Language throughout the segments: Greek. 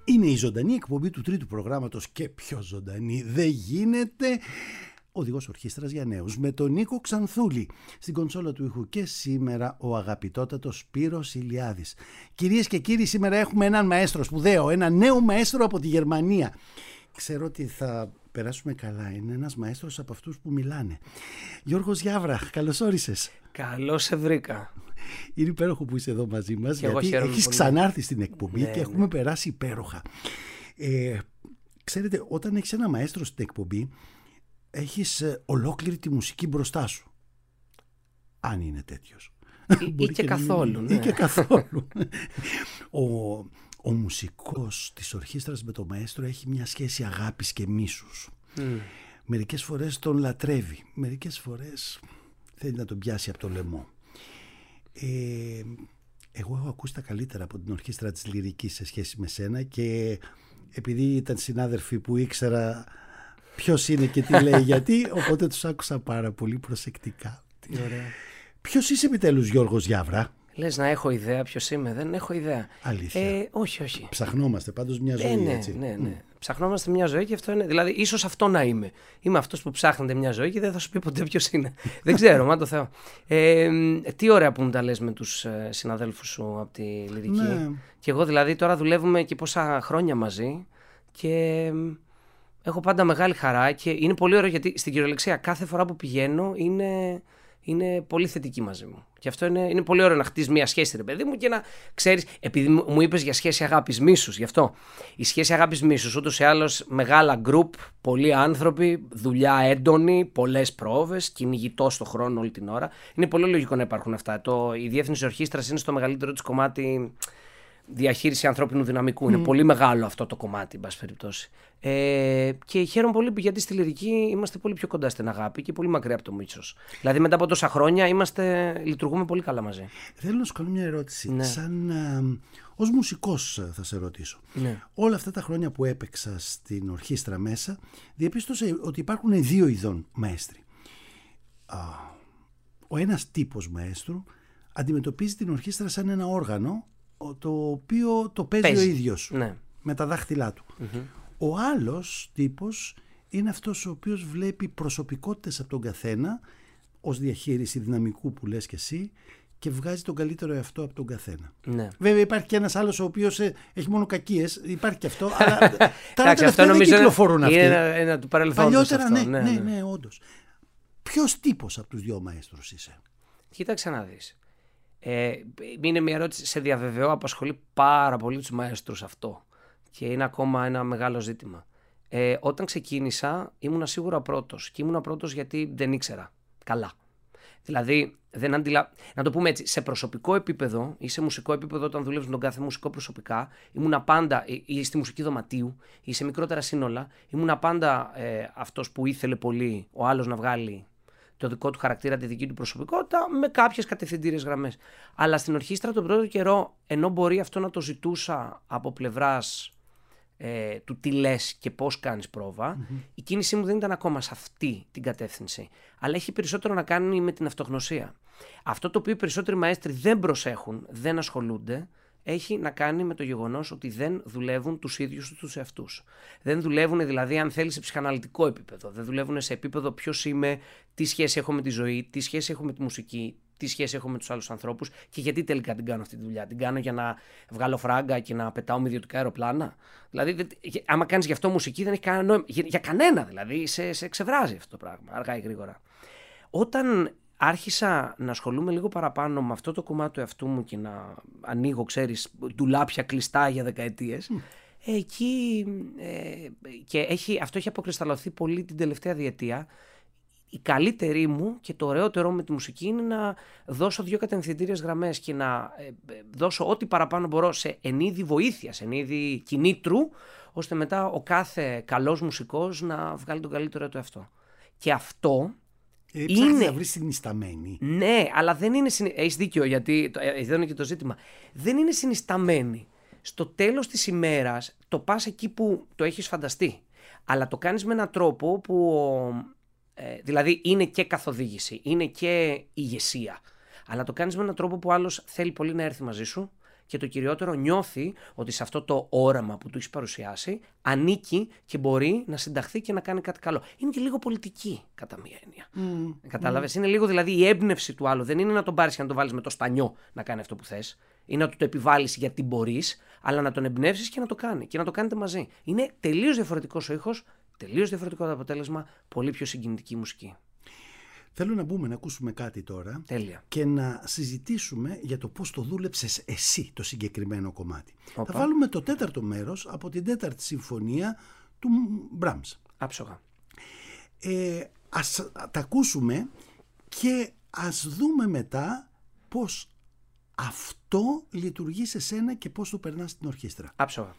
Είναι η ζωντανή εκπομπή του τρίτου προγράμματος και πιο ζωντανή δεν γίνεται. Οδηγός ορχήστρας για νέους με τον Νίκο Ξανθούλη. Στην κονσόλα του ήχου και σήμερα ο αγαπητότατος Σπύρος Ηλιάδης. Κυρίες και κύριοι, σήμερα έχουμε έναν μαέστρο σπουδαίο, ένα νέο μαέστρο από τη Γερμανία. Ξέρω ότι θα περάσουμε καλά. Είναι ένας μαέστρος από αυτούς που μιλάνε. Γιώργος Γιάβρα, καλώς όρισες. Καλώς σε βρήκα. Είναι υπέροχο που είσαι εδώ μαζί μας, και γιατί έχεις ξανάρθει στην εκπομπή και έχουμε περάσει υπέροχα. Ξέρετε, όταν έχεις ένα μαέστρο στην εκπομπή, έχεις ολόκληρη τη μουσική μπροστά σου. Αν είναι τέτοιος. Ή και καθόλου. Ναι. Ή και καθόλου. Ο μουσικός της ορχήστρας με το μαέστρο έχει μια σχέση αγάπης και μίσους. Μερικές φορές τον λατρεύει, μερικές φορές θέλει να τον πιάσει από το λαιμό. Εγώ έχω ακούσει τα καλύτερα από την ορχήστρα της Λυρικής σε σχέση με σένα, και επειδή ήταν συνάδελφοι που ήξερα ποιος είναι και τι λέει γιατί, οπότε τους άκουσα πάρα πολύ προσεκτικά. Τι ωραία. Ποιος είσαι επιτέλους, Γιώργος Γιάβρα? Λες να έχω ιδέα ποιος είμαι? Δεν έχω ιδέα. Αλήθεια? Όχι. Ψαχνόμαστε πάντως μια ζωή, έτσι. Ναι. Ψαχνόμαστε μια ζωή, και αυτό είναι. Δηλαδή, ίσως αυτό να είμαι. Είμαι αυτός που ψάχνεται μια ζωή και δεν θα σου πει ποτέ ποιος είναι. Δεν ξέρω, μα το Θεό. Τι ωραία που μου τα λες με τους συναδέλφους σου από τη Λυρική. Ναι. Και εγώ δηλαδή τώρα δουλεύουμε και πόσα χρόνια μαζί και έχω πάντα μεγάλη χαρά και είναι πολύ ωραίο, γιατί στην κυριολεξία κάθε φορά που πηγαίνω είναι πολύ θετική μαζί μου. Και αυτό είναι πολύ ωραίο, να χτίσεις μια σχέση, ρε παιδί μου, και να ξέρεις, επειδή μου είπες για σχέση αγάπης-μίσους, γι' αυτό. Η σχέση αγάπης-μίσους, ούτως ή άλλως, μεγάλα γκρουπ, πολλοί άνθρωποι, δουλειά έντονη, πολλές πρόβες, κυνηγητό στο χρόνο όλη την ώρα. Είναι πολύ λογικό να υπάρχουν αυτά. Η διεύθυνση ορχήστρας είναι στο μεγαλύτερο της κομμάτι διαχείριση ανθρώπινου δυναμικού. Είναι πολύ μεγάλο αυτό το κομμάτι, εν πάση περιπτώσει. Και χαίρομαι πολύ, γιατί στη Λυρική είμαστε πολύ πιο κοντά στην αγάπη και πολύ μακριά από το μίσος. Δηλαδή, μετά από τόσα χρόνια λειτουργούμε πολύ καλά μαζί. Θέλω να σου κάνω μια ερώτηση. Ναι. Ως μουσικός θα σε ρωτήσω. Ναι. Όλα αυτά τα χρόνια που έπαιξα στην ορχήστρα μέσα, διαπίστωσα ότι υπάρχουν δύο ειδών μαέστροι. Ο ένας τύπος μαέστρου αντιμετωπίζει την ορχήστρα σαν ένα όργανο, το οποίο το παίζει ο ίδιος, ναι, με τα δάχτυλά του. Ο άλλος τύπος είναι αυτός ο οποίος βλέπει προσωπικότητες από τον καθένα ως διαχείριση δυναμικού που λες και εσύ, και βγάζει τον καλύτερο εαυτό από τον καθένα. Ναι. Βέβαια υπάρχει και ένας άλλος ο οποίος έχει μόνο κακίες, υπάρχει και αυτό, αλλά τα τελευταία δεν κυκλοφορούν αυτοί. Είναι ένα του παρελθόντος. Παλιότερα ναι, όντως. Ποιος τύπος από τους δύο μαέστρους είσαι? Κοίταξε να δεις. Είναι μια ερώτηση, σε διαβεβαιώ, απασχολεί πάρα πολύ τους μαέστρους αυτό και είναι ακόμα ένα μεγάλο ζήτημα. Όταν ξεκίνησα ήμουνα σίγουρα πρώτος, και ήμουνα πρώτος γιατί δεν ήξερα καλά. Δηλαδή, να το πούμε έτσι, σε προσωπικό επίπεδο ή σε μουσικό επίπεδο, όταν δουλεύεις με τον κάθε μουσικό προσωπικά, ήμουνα πάντα, ή στη μουσική δωματίου ή σε μικρότερα σύνολα, ήμουνα πάντα αυτός που ήθελε πολύ ο άλλος να βγάλει το δικό του χαρακτήρα, τη δική του προσωπικότητα, με κάποιες κατευθυντήριες γραμμές. Αλλά στην ορχήστρα τον πρώτο καιρό, ενώ μπορεί αυτό να το ζητούσα από πλευράς του τι λες και πώς κάνεις πρόβα, η κίνησή μου δεν ήταν ακόμα σε αυτή την κατεύθυνση. Αλλά έχει περισσότερο να κάνει με την αυτογνωσία. Αυτό το οποίο οι περισσότεροι μαέστροι δεν προσέχουν, δεν ασχολούνται, έχει να κάνει με το γεγονός ότι δεν δουλεύουν τους ίδιους τους εαυτούς. Δεν δουλεύουν, δηλαδή, αν θέλεις, σε ψυχαναλυτικό επίπεδο. Δεν δουλεύουν σε επίπεδο ποιος είμαι, τι σχέση έχω με τη ζωή, τι σχέση έχω με τη μουσική, τι σχέση έχω με τους άλλους ανθρώπους και γιατί τελικά την κάνω αυτή τη δουλειά. Την κάνω για να βγάλω φράγκα και να πετάω με ιδιωτικά αεροπλάνα? Δηλαδή, άμα κάνεις γι' αυτό μουσική, δεν έχει κανένα νόημα. Για κανένα, δηλαδή, σε ξεβράζει αυτό το πράγμα, αργά ή γρήγορα. Όταν άρχισα να ασχολούμαι λίγο παραπάνω με αυτό το κομμάτι του εαυτού μου και να ανοίγω, ξέρεις, ντουλάπια κλειστά για δεκαετίες, εκεί και αυτό έχει αποκρισταλωθεί πολύ την τελευταία διετία. Η καλύτερη μου και το ωραιότερό με τη μουσική είναι να δώσω δύο κατευθυντήριες γραμμές και να δώσω ό,τι παραπάνω μπορώ σε είδη βοήθειας, σε είδη κινήτρου, ώστε μετά ο κάθε καλός μουσικός να βγάλει τον καλύτερο του εαυτό. Και αυτό είναι να βρεις συνισταμένη. Ναι, αλλά δεν είναι. Έχεις δίκιο, γιατί εδώ είναι και το ζήτημα. Δεν είναι συνισταμένη. Στο τέλος της ημέρας το πας εκεί που το έχεις φανταστεί. Αλλά το κάνεις με έναν τρόπο που. Δηλαδή είναι και καθοδήγηση, είναι και ηγεσία. Αλλά το κάνεις με έναν τρόπο που άλλος θέλει πολύ να έρθει μαζί σου και το κυριότερο, νιώθει ότι σε αυτό το όραμα που του έχει παρουσιάσει ανήκει και μπορεί να συνταχθεί και να κάνει κάτι καλό. Είναι και λίγο πολιτική, κατά μία έννοια. Κατάλαβες? Είναι λίγο δηλαδή η έμπνευση του άλλου. Δεν είναι να τον πάρεις και να τον βάλεις με το στανιό να κάνει αυτό που θες. Ή να του το επιβάλλεις γιατί μπορείς, αλλά να τον εμπνεύσεις και να το κάνει. Και να το κάνετε μαζί. Είναι τελείως διαφορετικός ο ήχος, τελείως διαφορετικό το αποτέλεσμα, πολύ πιο συγκινητική μουσική. Θέλω να μπούμε να ακούσουμε κάτι τώρα. Τέλεια. Και να συζητήσουμε για το πώς το δούλεψες εσύ το συγκεκριμένο κομμάτι. Οπα. Θα βάλουμε το τέταρτο μέρος από την τέταρτη συμφωνία του Μπράμς. Άψογα. Ας τα ακούσουμε και ας δούμε μετά πώς αυτό λειτουργεί σε σένα και πώς το περνάς στην ορχήστρα. Άψογα.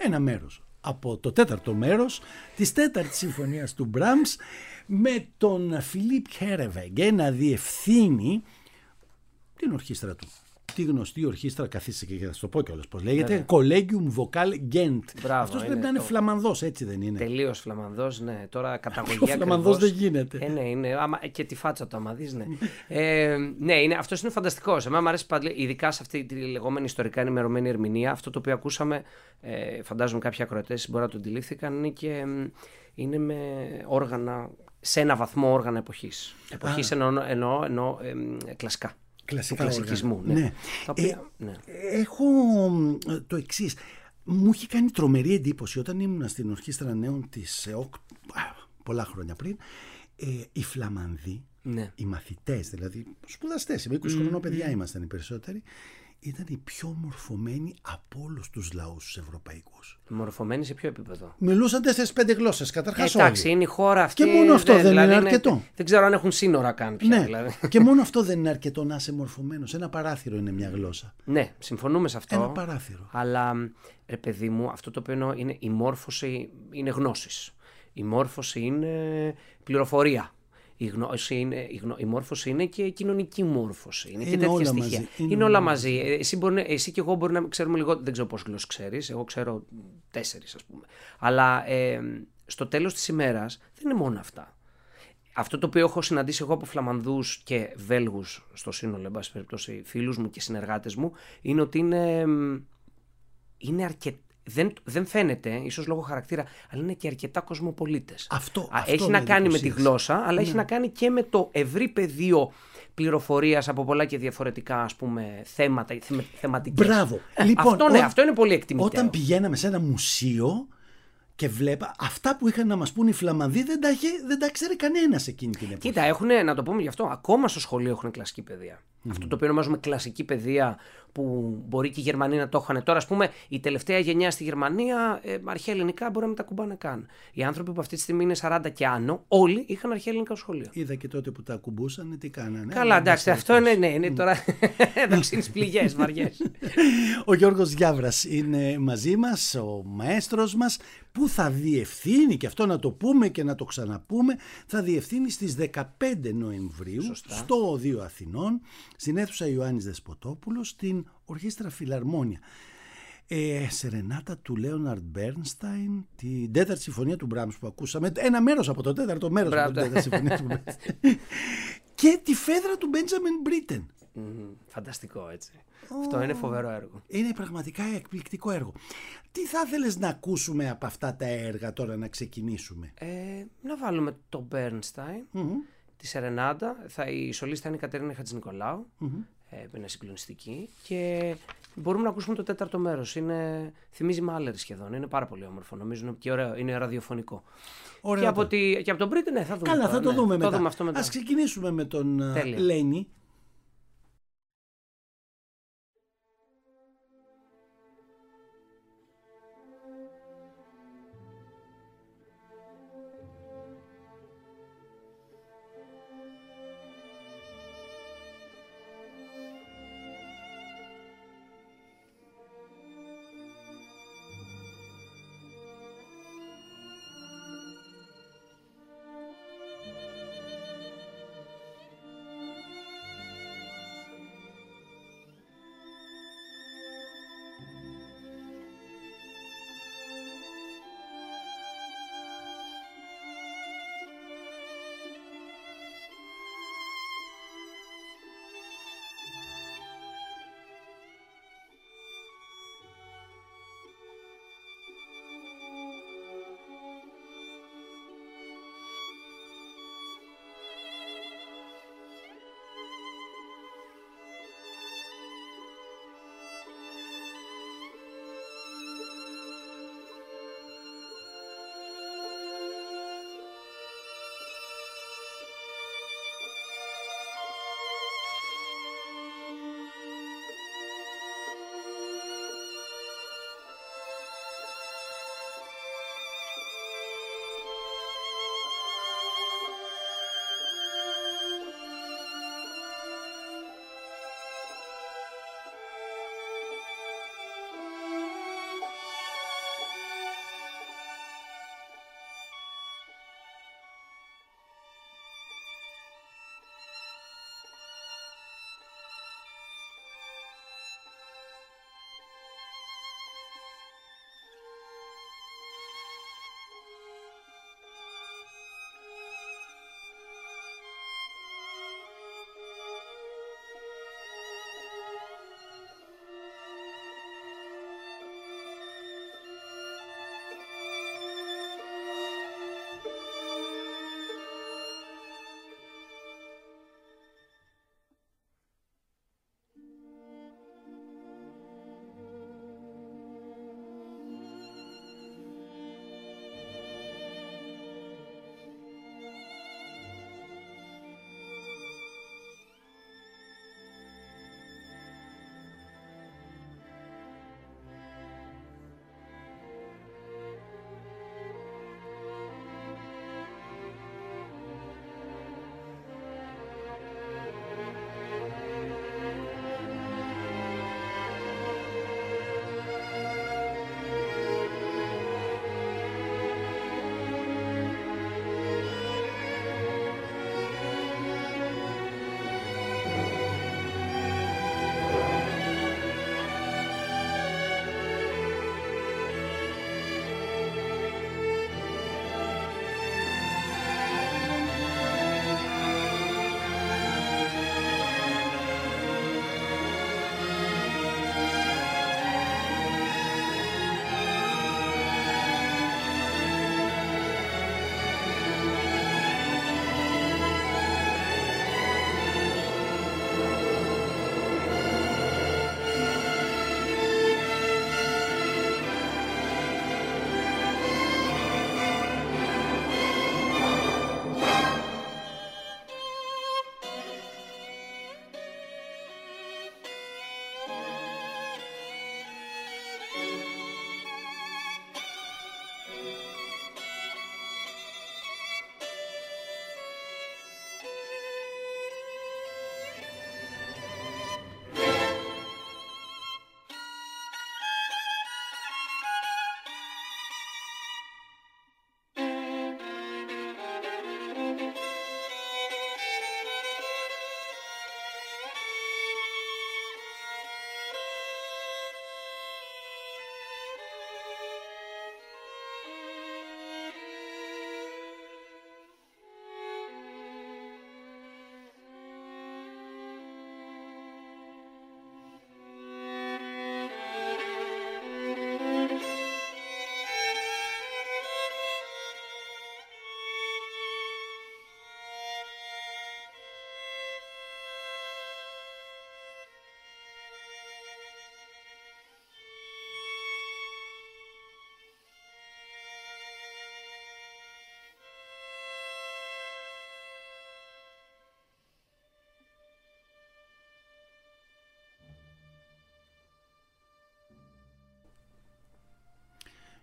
ένα μέρος από το τέταρτο μέρος της τέταρτης συμφωνίας του Μπραμς, με τον Φιλίπ Χέρεβεγγε να διευθύνει την ορχήστρα του. Τη γνωστή ορχήστρα, καθίστε και θα σου το πω κιόλας πώς λέγεται, Collegium Vocal Gent. Αυτός πρέπει να είναι Φλαμανδός, έτσι δεν είναι? Τελείως Φλαμανδός, ναι. Τώρα καταγωγή Φλαμανδός δεν γίνεται. Ναι, είναι. Και τη φάτσα του, άμα δεις, ναι. Ναι, αυτός είναι φανταστικός. Εμένα μου αρέσει πάντα, ειδικά σε αυτή τη λεγόμενη ιστορικά ενημερωμένη ερμηνεία. Αυτό το οποίο ακούσαμε, φαντάζομαι κάποιοι ακροατές μπορεί να το αντιλήφθηκαν, είναι με όργανα, σε ένα βαθμό όργανα εποχής. Εποχής εννοώ κλασικά. Κλασικά κλασικισμού. Ναι. Ναι. Ναι. Έχω το εξής. Μου είχε κάνει τρομερή εντύπωση όταν ήμουν στην Ορχήστρα Νέων της ΕΟΚ πολλά χρόνια πριν. Οι Φλαμανδοί, ναι, οι μαθητές, δηλαδή σπουδαστές, 20 χρονών παιδιά ήμασταν οι περισσότεροι, ήταν οι πιο μορφωμένοι από όλους τους λαούς τους ευρωπαϊκούς. Μορφωμένοι σε ποιο επίπεδο? Μιλούσαν 4-5 γλώσσες καταρχάς. Εντάξει, είναι η χώρα αυτή. Και μόνο αυτό δεν είναι αρκετό. Δεν ξέρω αν έχουν σύνορα καν πια. Ναι. Δηλαδή. Και μόνο αυτό δεν είναι αρκετό να είσαι μορφωμένος. Ένα παράθυρο είναι μια γλώσσα. Ναι, συμφωνούμε σε αυτό. Ένα παράθυρο. Αλλά ρε παιδί μου, αυτό το οποίο είναι η μόρφωση είναι γνώσης. Η μόρφωση είναι πληροφορία. Η μόρφωση είναι και κοινωνική μόρφωση. Είναι και τέτοια στοιχεία. Είναι όλα μαζί. Εσύ και εγώ μπορεί να ξέρουμε λίγο, δεν ξέρω πόσες γλώσσες ξέρεις. Εγώ ξέρω 4, ας πούμε. Αλλά στο τέλος της ημέρας δεν είναι μόνο αυτά. Αυτό το οποίο έχω συναντήσει εγώ από Φλαμανδούς και Βέλγους στο σύνολο, εν πάση περιπτώσει, φίλους μου και συνεργάτες μου, είναι ότι είναι αρκετά. Δεν φαίνεται, ίσως λόγω χαρακτήρα, αλλά είναι και αρκετά κοσμοπολίτες. Αυτό έχει να κάνει με τη γλώσσα, αλλά έχει να κάνει και με το ευρύ πεδίο πληροφορίας από πολλά και διαφορετικά, ας πούμε, θέματα, θεματικές. Μπράβο. Λοιπόν, αυτό είναι πολύ εκτιμητέο. Όταν πηγαίναμε σε ένα μουσείο και βλέπα αυτά που είχαν να μας πούν οι Φλαμανδοί, δεν τα ξέρει κανένας εκείνη την εποχή. Κοίτα, έχουν, να το πούμε γι' αυτό, ακόμα στο σχολείο έχουν κλασική παιδεία. Αυτό το οποίο ονομάζουμε κλασική παιδεία, που μπορεί και οι Γερμανοί να το είχαν. Τώρα, ας πούμε, η τελευταία γενιά στη Γερμανία, αρχαία ελληνικά μπορεί να μην τα κουμπάνε καν. Οι άνθρωποι που αυτή τη στιγμή είναι 40 και άνω, όλοι είχαν αρχαία ελληνικά στο σχολείο. Είδα και τότε που τα ακουμπούσαν, τι κάνανε. Καλά, εντάξει, αυτό είναι τώρα. Εντάξει, πληγές βαριές. Ο Γιώργος Γιάβρας είναι μαζί μας, ο μαέστρος μας, που θα διευθύνει, και αυτό να το πούμε και να το ξαναπούμε, θα διευθύνει στις 15 Νοεμβρίου, σωστά, στο Οδείο Αθηνών, στην αίθουσα Ιωάννης Δεσποτόπουλος, στην Ορχήστρα Φιλαρμόνια. Σερενάτα του Λέοναρντ Μπέρνσταϊν, την τέταρτη συμφωνία του Μπραμς που ακούσαμε, ένα μέρος από το τέταρτο μέρος από την τέταρτη συμφωνία του Μπραμς, και τη φέδρα του Μπέντζαμιν Μπρίτεν. Φανταστικό, έτσι. Αυτό είναι φοβερό έργο. Είναι πραγματικά εκπληκτικό έργο. Τι θα ήθελες να ακούσουμε από αυτά τα έργα τώρα, να ξεκινήσουμε? Να βάλουμε το Bernstein, τη Σερενάτα. Η σολίστα είναι η Κατερίνα Χατζηνικολάου, που είναι συγκλονιστική. Και μπορούμε να ακούσουμε το τέταρτο μέρος. Θυμίζει Μάλερ σχεδόν. Είναι πάρα πολύ όμορφο. Νομίζω και ωραίο. Είναι ραδιοφωνικό. Ωραία, και από τον Μπρίτεν, ναι, θα δούμε. Καλά, θα το δούμε μετά. Δούμε αυτό μετά. Ας ξεκινήσουμε με τον Λένι.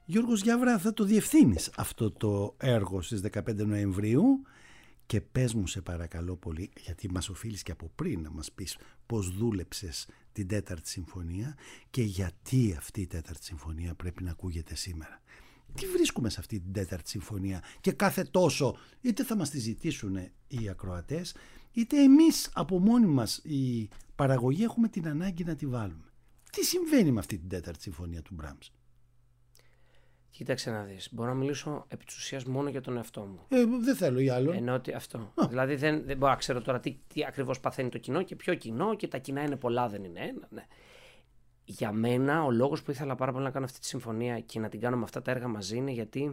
Γιώργος Γιάβρα, θα το διευθύνεις αυτό το έργο στις 15 Νοεμβρίου και πες μου σε παρακαλώ πολύ, γιατί μας οφείλεις και από πριν να μας πεις πώς δούλεψες την τέταρτη συμφωνία και γιατί αυτή η τέταρτη συμφωνία πρέπει να ακούγεται σήμερα. Τι βρίσκουμε σε αυτή την τέταρτη συμφωνία και κάθε τόσο είτε θα μας τη ζητήσουν οι ακροατές είτε εμείς από μόνοι μας η παραγωγή έχουμε την ανάγκη να τη βάλουμε. Τι συμβαίνει με αυτή την τέταρτη συμφωνία του Brahms? Κοίταξε να δεις. Μπορώ να μιλήσω επί της ουσίας μόνο για τον εαυτό μου. Δεν θέλω ή άλλο. Ενώ ότι αυτό. Δηλαδή δεν μπορώ να ξέρω τώρα τι ακριβώς παθαίνει το κοινό και ποιο κοινό και τα κοινά είναι πολλά, δεν είναι ένα. Ναι. Για μένα ο λόγος που ήθελα πάρα πολύ να κάνω αυτή τη συμφωνία και να την κάνω με αυτά τα έργα μαζί είναι γιατί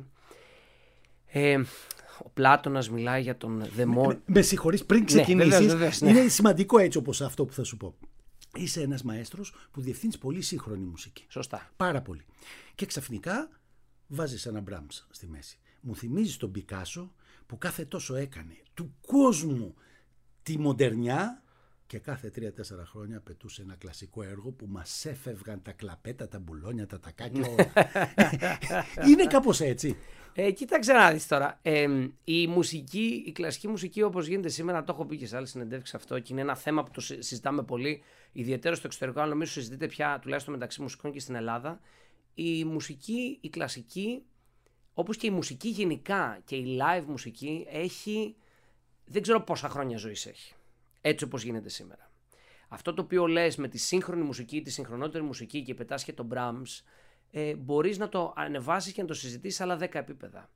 ο Πλάτωνας μιλάει για τον δαιμόνα. Με συγχωρείς, πριν ξεκινήσεις, βεβαίως, είναι σημαντικό έτσι όπως αυτό που θα σου πω. Είσαι ένας μαέστρος που διευθύνεις πολύ σύγχρονη μουσική. Σωστά. Πάρα πολύ. Και ξαφνικά βάζεις ένα Brahms στη μέση. Μου θυμίζεις τον Πικάσο που κάθε τόσο έκανε του κόσμου τη μοντερνιά και κάθε 3-4 χρόνια πετούσε ένα κλασικό έργο που μας έφευγαν τα κλαπέτα, τα μπουλόνια, τα τακάκια όλα. Είναι κάπως έτσι. Κοίταξε να δεις τώρα. Η κλασική μουσική όπως γίνεται σήμερα, το έχω πει και σε άλλες συνεντεύξεις αυτό και είναι ένα θέμα που το συζητάμε πολύ, ιδιαίτερα στο εξωτερικό, αλλά νομίζω συζητείται πια τουλάχιστον μεταξύ μουσικών και στην Ελλάδα. Η μουσική, η κλασική, όπως και η μουσική γενικά και η live μουσική έχει, δεν ξέρω πόσα χρόνια ζωής έχει, έτσι όπως γίνεται σήμερα. Αυτό το οποίο λες με τη σύγχρονη μουσική, τη συγχρονότερη μουσική και πετάς και τον Brahms, μπορείς να το ανεβάσεις και να το συζητήσεις άλλα 10 επίπεδα.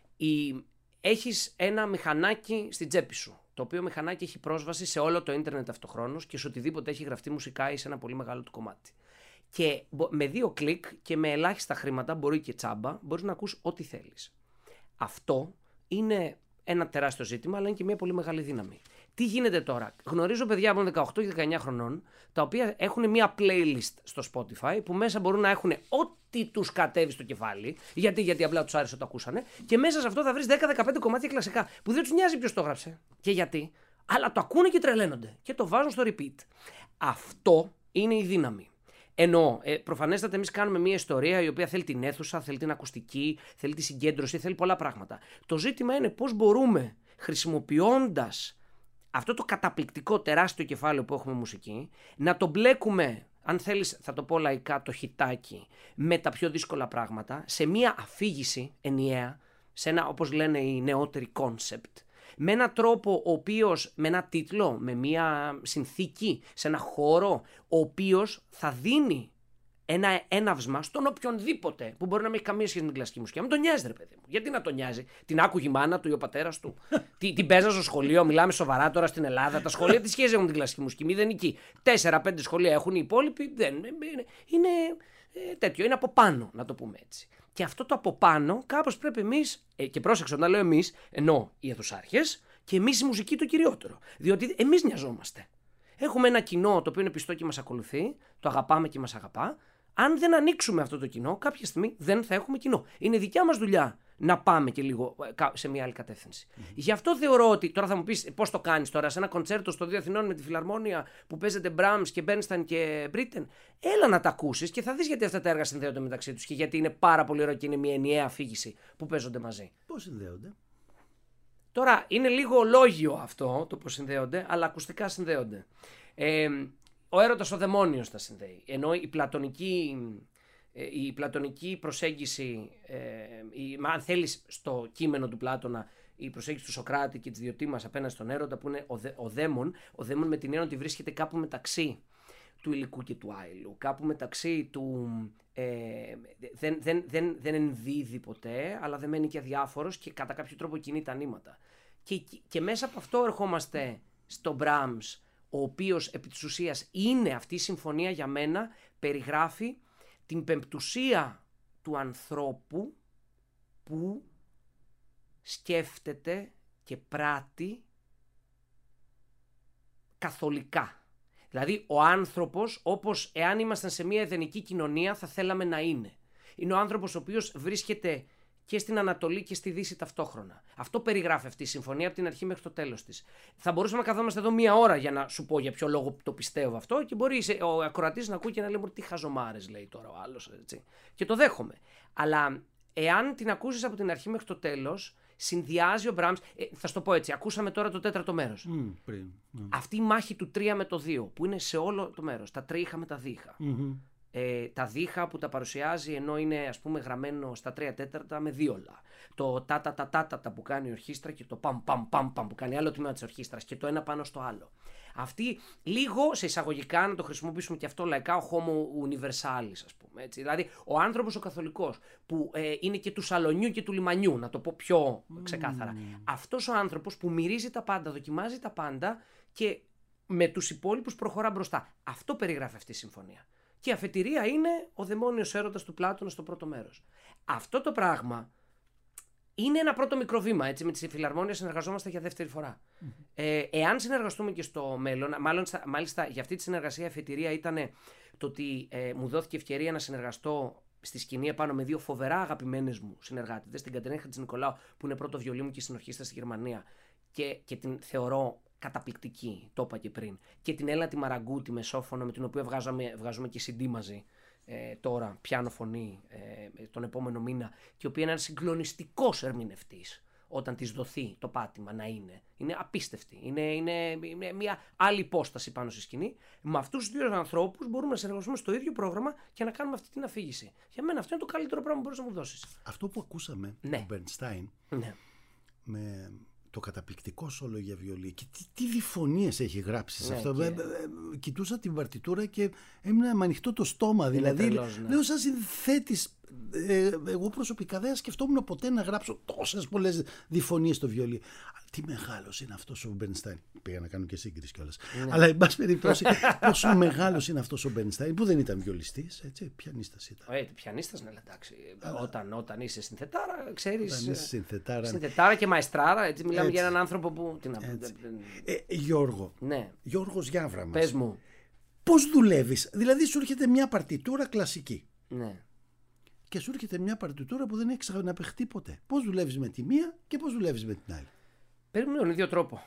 Έχεις ένα μηχανάκι στην τσέπη σου, το οποίο μηχανάκι έχει πρόσβαση σε όλο το ίντερνετ αυτοχρόνως και σε οτιδήποτε έχει γραφτεί μουσικά ή σε ένα πολύ μεγάλο του κομμάτι. Και με 2 κλικ και με ελάχιστα χρήματα, μπορεί και τσάμπα, μπορείς να ακούς ό,τι θέλεις. Αυτό είναι ένα τεράστιο ζήτημα, αλλά είναι και μια πολύ μεγάλη δύναμη. Τι γίνεται τώρα? Γνωρίζω παιδιά από 18 και 19 χρονών, τα οποία έχουν μια playlist στο Spotify, που μέσα μπορούν να έχουν ό,τι τους κατέβει στο κεφάλι, γιατί απλά τους άρεσε το ακούσανε, και μέσα σε αυτό θα βρεις 10-15 κομμάτια κλασικά, που δεν τους νοιάζει ποιος το έγραψε και γιατί, αλλά το ακούνε και τρελαίνονται και το βάζουν στο repeat. Αυτό είναι η δύναμη. Ενώ προφανέστατα εμείς κάνουμε μια ιστορία η οποία θέλει την αίθουσα, θέλει την ακουστική, θέλει τη συγκέντρωση, θέλει πολλά πράγματα. Το ζήτημα είναι πώς μπορούμε, χρησιμοποιώντας αυτό το καταπληκτικό τεράστιο κεφάλαιο που έχουμε μουσική, να το μπλέκουμε, αν θέλεις θα το πω λαϊκά, το χιτάκι, με τα πιο δύσκολα πράγματα, σε μια αφήγηση ενιαία, σε ένα, όπως λένε οι νεότεροι, concept, με έναν τρόπο ο οποίος, με ένα τίτλο, με μια συνθήκη, σε ένα χώρο, ο οποίος θα δίνει ένα έναυσμα στον οποιονδήποτε που μπορεί να μην έχει καμία σχέση με την κλασική μουσική. Να μην τον νοιάζει, ρε παιδί μου. Γιατί να τον νοιάζει? Την άκουγε η μάνα του ή ο πατέρας του. Την παίζα στο σχολείο, μιλάμε σοβαρά τώρα στην Ελλάδα. Τα σχολεία τι σχέση έχουν με την κλασική μουσική? Μηδενική. 4-5 σχολεία έχουν, οι υπόλοιποι δεν. Είναι τέτοιο, είναι από πάνω, να το πούμε έτσι. Και αυτό το από πάνω κάπως πρέπει εμείς, και πρόσεξε όταν λέω εμείς, εννοώ οι αιθουσάρχες και εμείς η μουσική το κυριότερο. Διότι εμείς νοιαζόμαστε. Έχουμε ένα κοινό το οποίο είναι πιστό και μας ακολουθεί, το αγαπάμε και μας αγαπά. Αν δεν ανοίξουμε αυτό το κοινό, κάποια στιγμή δεν θα έχουμε κοινό. Είναι δικιά μας δουλειά να πάμε και λίγο σε μια άλλη κατεύθυνση. Γι' αυτό θεωρώ ότι. Τώρα θα μου πεις πώς το κάνεις τώρα σε ένα κοντσέρτο στο 2 Αθηνών με τη Φιλαρμόνια που παίζεται Brahms και Bernstein και Britten. Έλα να τα ακούσεις και θα δεις γιατί αυτά τα έργα συνδέονται μεταξύ τους και γιατί είναι πάρα πολύ ωραίο και είναι μια ενιαία αφήγηση που παίζονται μαζί. Πώς συνδέονται? Τώρα είναι λίγο λόγιο αυτό το πώς συνδέονται, αλλά ακουστικά συνδέονται. Ο έρωτας ο δαιμόνιος τα συνδέει. Ενώ η πλατωνική προσέγγιση, αν θέλεις στο κείμενο του Πλάτωνα, η προσέγγιση του Σωκράτη και της Διωτήμας απέναντι στον έρωτα που είναι ο δαίμον με την έννοια ότι βρίσκεται κάπου μεταξύ του υλικού και του άειλου, κάπου μεταξύ του δεν ενδίδει ποτέ, αλλά δεν μένει και αδιάφορος και κατά κάποιο τρόπο κινεί τα νήματα. Και μέσα από αυτό ερχόμαστε στο Brahms, ο οποίος επί της ουσίας είναι αυτή η συμφωνία για μένα, περιγράφει την πεμπτουσία του ανθρώπου που σκέφτεται και πράττει καθολικά. Δηλαδή ο άνθρωπος όπως εάν ήμασταν σε μια εδενική κοινωνία θα θέλαμε να είναι. Είναι ο άνθρωπος ο οποίος βρίσκεται και στην Ανατολή και στη Δύση ταυτόχρονα. Αυτό περιγράφει αυτή η συμφωνία από την αρχή μέχρι το τέλος της. Θα μπορούσαμε να καθόμαστε εδώ 1 ώρα για να σου πω για ποιο λόγο το πιστεύω αυτό και μπορεί ο ακροατής να ακούει και να λέει τι χαζομάρες λέει τώρα ο άλλος. Έτσι. Και το δέχομαι. Αλλά εάν την ακούσεις από την αρχή μέχρι το τέλος, συνδυάζει ο Brahms. Θα σου το πω έτσι, ακούσαμε τώρα το τέταρτο μέρος. Αυτή η μάχη του 3 με το 2, που είναι σε όλο το μέρος. Τα τρίχα με τα δίχα. Τα δίχα που τα παρουσιάζει ενώ είναι, ας πούμε, γραμμένο στα 3/4 με δίολα. Το τα που κάνει η ορχήστρα και το παμ που κάνει άλλο τμήμα της ορχήστρας και το ένα πάνω στο άλλο. Αυτή λίγο σε εισαγωγικά, να το χρησιμοποιήσουμε και αυτό λαϊκά, ο homo universalis, ας πούμε. Έτσι. Δηλαδή ο άνθρωπος ο καθολικός που είναι και του σαλονιού και του λιμανιού, να το πω πιο ξεκάθαρα. Αυτός ο άνθρωπος που μυρίζει τα πάντα, δοκιμάζει τα πάντα και με τους υπόλοιπους προχωρά μπροστά. Αυτό περιγράφει αυτή η συμφωνία. Και η αφετηρία είναι ο δαιμόνιος έρωτας του Πλάτωνα στο πρώτο μέρος. Αυτό το πράγμα είναι ένα πρώτο μικρό βήμα. Έτσι, με τη Φιλαρμόνια συνεργαζόμαστε για δεύτερη φορά. Εάν συνεργαστούμε και στο μέλλον, μάλιστα για αυτή τη συνεργασία η αφετηρία ήταν το ότι μου δόθηκε ευκαιρία να συνεργαστώ στη σκηνή επάνω με δύο φοβερά αγαπημένες μου συνεργάτες, την Κατερίνα Χατζηνικολάου, που είναι πρώτο βιολί μου και στην ορχήστρα στη Γερμανία, και την θεωρώ καταπληκτική, το είπα και πριν. Και την Έλληνα τη Μαραγκού, τη μεσόφωνο, με την οποία βγάζουμε και CD μαζί τώρα, πιάνο φωνή, τον επόμενο μήνα, και η οποία είναι ένας συγκλονιστικός ερμηνευτής όταν της δοθεί το πάτημα να είναι. Είναι απίστευτη. Είναι μια άλλη υπόσταση πάνω στη σκηνή. Με αυτούς τους δύο ανθρώπους μπορούμε να συνεργαστούμε στο ίδιο πρόγραμμα και να κάνουμε αυτή την αφήγηση. Για μένα αυτό είναι το καλύτερο πράγμα που μπορείς να μου δώσεις. Αυτό που ακούσαμε, ναι. ο Bernstein, ναι. με το καταπληκτικό σόλο για βιολί, και τι διφωνίες έχει γράψει σε αυτό. Κοιτούσα την παρτιτούρα και έμεινα με ανοιχτό το στόμα. Δηλαδή, λέω σαν συνθέτης, εγώ προσωπικά δεν σκεφτόμουν ποτέ να γράψω τόσες πολλές διφωνίες στο βιολί. Τι μεγάλος είναι αυτός ο Μπερνστάιν. Πήγα να κάνω και σύγκριση κιόλας. Αλλά, εν πάση περιπτώσει, πόσο μεγάλος είναι αυτός ο Μπερνστάιν, που δεν ήταν βιολιστής, έτσι, πιανίστας ήταν. Πιανίστας, ναι, εντάξει. Όταν είσαι συνθετάρα, ξέρεις. Όταν είσαι συνθετάρα και μαεστράρα, έτσι, μιλάμε για έναν άνθρωπο που. Γιώργο. Ναι. Γιώργος Γιάβρα μας. Πες μου. Πώς δουλεύεις? Δηλαδή, σου έρχεται μια παρτιτούρα κλασική. Ναι. Και σου έρχεται μια παρτιτούρα που δεν έχεις ξαναπαιχτεί ποτέ. Πώς δουλεύεις με τη μία και πώς δουλεύεις με την άλλη? Παίρνουμε τον ίδιο τρόπο.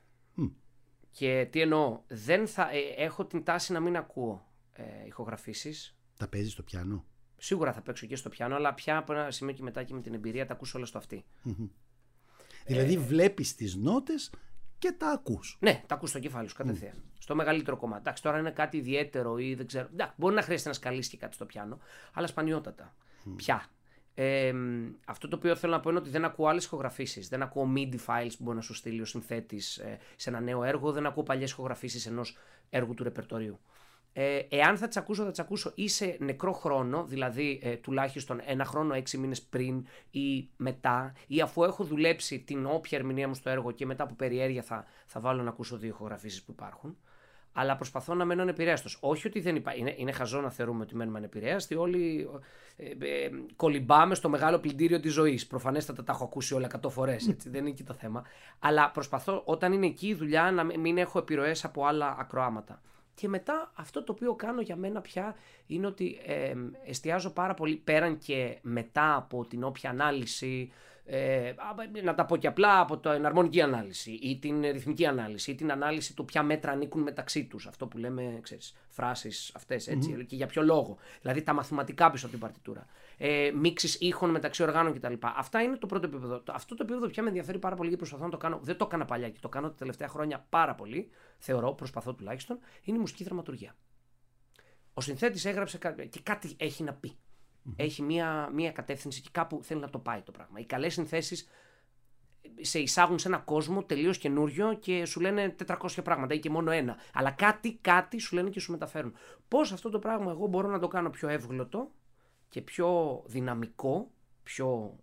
Και τι εννοώ, έχω την τάση να μην ακούω ηχογραφήσεις. Τα παίζεις στο πιάνο? Σίγουρα θα παίξω και στο πιάνο, αλλά πια από ένα σημείο και μετά και με την εμπειρία τα ακούσω όλα στο αυτί. Δηλαδή βλέπεις τις νότες και τα ακούς. Ναι, τα ακούς στο κεφάλι σου κατευθείαν. Στο μεγαλύτερο κομμάτι. Εντάξει, τώρα είναι κάτι ιδιαίτερο ή δεν ξέρω. Εντάξει, μπορεί να χρειάζεται να σκαλίσει και κάτι στο πιάνο, αλλά σπανιότατα. Πια. Αυτό το οποίο θέλω να πω είναι ότι δεν ακούω άλλες ηχογραφήσεις. Δεν ακούω MIDI files που μπορεί να σου στείλει ο συνθέτης σε ένα νέο έργο. Δεν ακούω παλιές ηχογραφήσεις ενός έργου του ρεπερτορίου. Εάν θα τις ακούσω ή σε νεκρό χρόνο, δηλαδή τουλάχιστον 1 χρόνο, 6 μήνες πριν ή μετά, ή αφού έχω δουλέψει την όποια ερμηνεία μου στο έργο και μετά από περιέργεια θα βάλω να ακούσω 2 ηχογραφήσεις που υπάρχουν. Αλλά προσπαθώ να μένω ανεπηρέαστος. Όχι ότι δεν υπάρχει. Είναι χαζό να θεωρούμε ότι μένουμε ανεπηρέαστοι. Όλοι κολυμπάμε στο μεγάλο πλυντήριο της ζωής. Προφανέστατα τα έχω ακούσει όλα 100 φορές. Έτσι, δεν είναι εκεί το θέμα. Αλλά προσπαθώ όταν είναι εκεί η δουλειά να μην έχω επιρροές από άλλα ακροάματα. Και μετά αυτό το οποίο κάνω για μένα πια είναι ότι εστιάζω πάρα πολύ πέραν και μετά από την όποια ανάλυση, να τα πω και απλά, από την αρμονική ανάλυση ή την ρυθμική ανάλυση ή την ανάλυση του ποια μέτρα ανήκουν μεταξύ τους, αυτό που λέμε, ξέρεις, φράσεις αυτές, έτσι, και για ποιο λόγο, δηλαδή τα μαθηματικά πίσω από την παρτιτούρα, μίξεις ήχων μεταξύ οργάνων κτλ. Αυτά είναι το πρώτο επίπεδο. Αυτό το επίπεδο πια με ενδιαφέρει πάρα πολύ και προσπαθώ να το κάνω. Δεν το έκανα παλιά και το κάνω τα τελευταία χρόνια πάρα πολύ, προσπαθώ τουλάχιστον, είναι η μουσική δραματουργία. Ο συνθέτης έγραψε και κάτι έχει να πει. Έχει μία κατεύθυνση και κάπου θέλει να το πάει το πράγμα. Οι καλές συνθέσεις σε εισάγουν σε ένα κόσμο τελείως καινούριο και σου λένε 400 πράγματα ή και μόνο ένα. Αλλά κάτι σου λένε και σου μεταφέρουν. Πώς αυτό το πράγμα εγώ μπορώ να το κάνω πιο εύγλωτο και πιο δυναμικό, πιο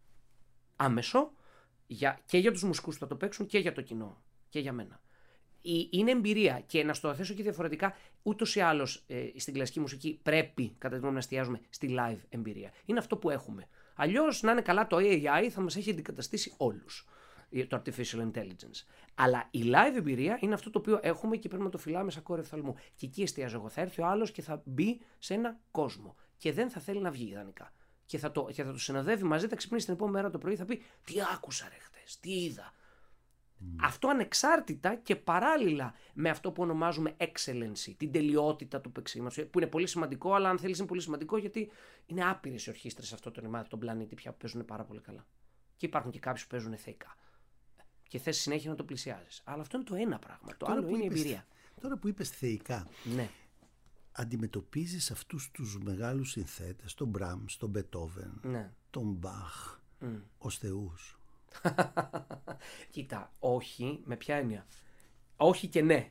άμεσο και για τους μουσικούς που θα το παίξουν και για το κοινό και για μένα. Είναι εμπειρία και να στο θέσω και διαφορετικά, ούτως ή άλλως στην κλασική μουσική πρέπει κατά τη γνώμη να εστιάζουμε στη live εμπειρία. Είναι αυτό που έχουμε. Αλλιώς να είναι καλά το AI θα μας έχει αντικαταστήσει όλους, το artificial intelligence. Αλλά η live εμπειρία είναι αυτό το οποίο έχουμε και πρέπει να το φυλάμε σαν κόρη οφθαλμού. Και εκεί εστιάζω εγώ. Θα έρθει ο άλλος και θα μπει σε ένα κόσμο και δεν θα θέλει να βγει ιδανικά. Και θα το συνοδεύει μαζί, θα ξυπνήσει την επόμενη μέρα το πρωί, θα πει τι άκουσα ρε χτες, τι είδα. Αυτό ανεξάρτητα και παράλληλα με αυτό που ονομάζουμε excellency, την τελειότητα του παίξήματος, που είναι πολύ σημαντικό, αλλά αν θέλεις είναι πολύ σημαντικό γιατί είναι άπειρες οι ορχήστρες σε αυτό το ρημάδι, τον πλανήτη πια που παίζουν πάρα πολύ καλά. Και υπάρχουν και κάποιοι που παίζουν θεϊκά. Και θες συνέχεια να το πλησιάζεις. Αλλά αυτό είναι το ένα πράγμα. Το άλλο είναι η εμπειρία. Τώρα που είπες θεϊκά, ναι. Αντιμετωπίζεις αυτούς τους μεγάλους συνθέτες, τον Μπραμς, τον Μπετόβεν, ναι. τον Μπαχ, ως θεούς? Κοίτα, όχι, με ποια έννοια? Όχι και ναι.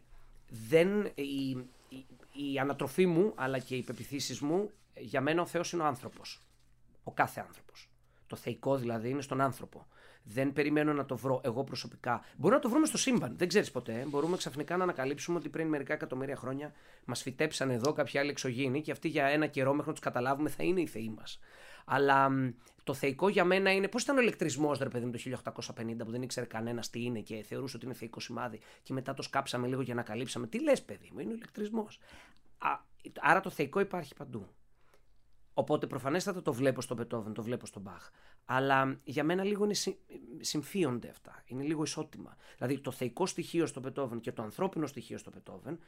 Η ανατροφή μου, αλλά και οι πεποιθήσεις μου, για μένα ο Θεός είναι ο άνθρωπος. Ο κάθε άνθρωπος. Το θεϊκό δηλαδή είναι στον άνθρωπο. Δεν περιμένω να το βρω εγώ προσωπικά. Μπορεί να το βρούμε στο σύμπαν, δεν ξέρεις ποτέ. Μπορούμε ξαφνικά να ανακαλύψουμε ότι πριν μερικά εκατομμύρια χρόνια μας φυτέψαν εδώ κάποιοι άλλοι εξωγήινοι και αυτοί για ένα καιρό μέχρι να τους καταλάβουμε θα είναι οι θεοί μας. Αλλά το θεϊκό για μένα είναι. Πώς ήταν ο ηλεκτρισμός, ρε παιδί μου, το 1850 που δεν ήξερε κανένας τι είναι και θεωρούσε ότι είναι θεϊκό σημάδι και μετά το σκάψαμε λίγο και ανακαλύψαμε. Τι λες, παιδί μου, είναι ο ηλεκτρισμός. Άρα το θεϊκό υπάρχει παντού. Οπότε προφανέστατα το βλέπω στον Μπετόβεν, το βλέπω στον Μπαχ. Αλλά για μένα λίγο είναι συμφίονται αυτά. Είναι λίγο ισότιμα. Δηλαδή το θεϊκό στοιχείο στο Μπετόβεν και το ανθρώπινο στοιχείο στο Μπετόβεν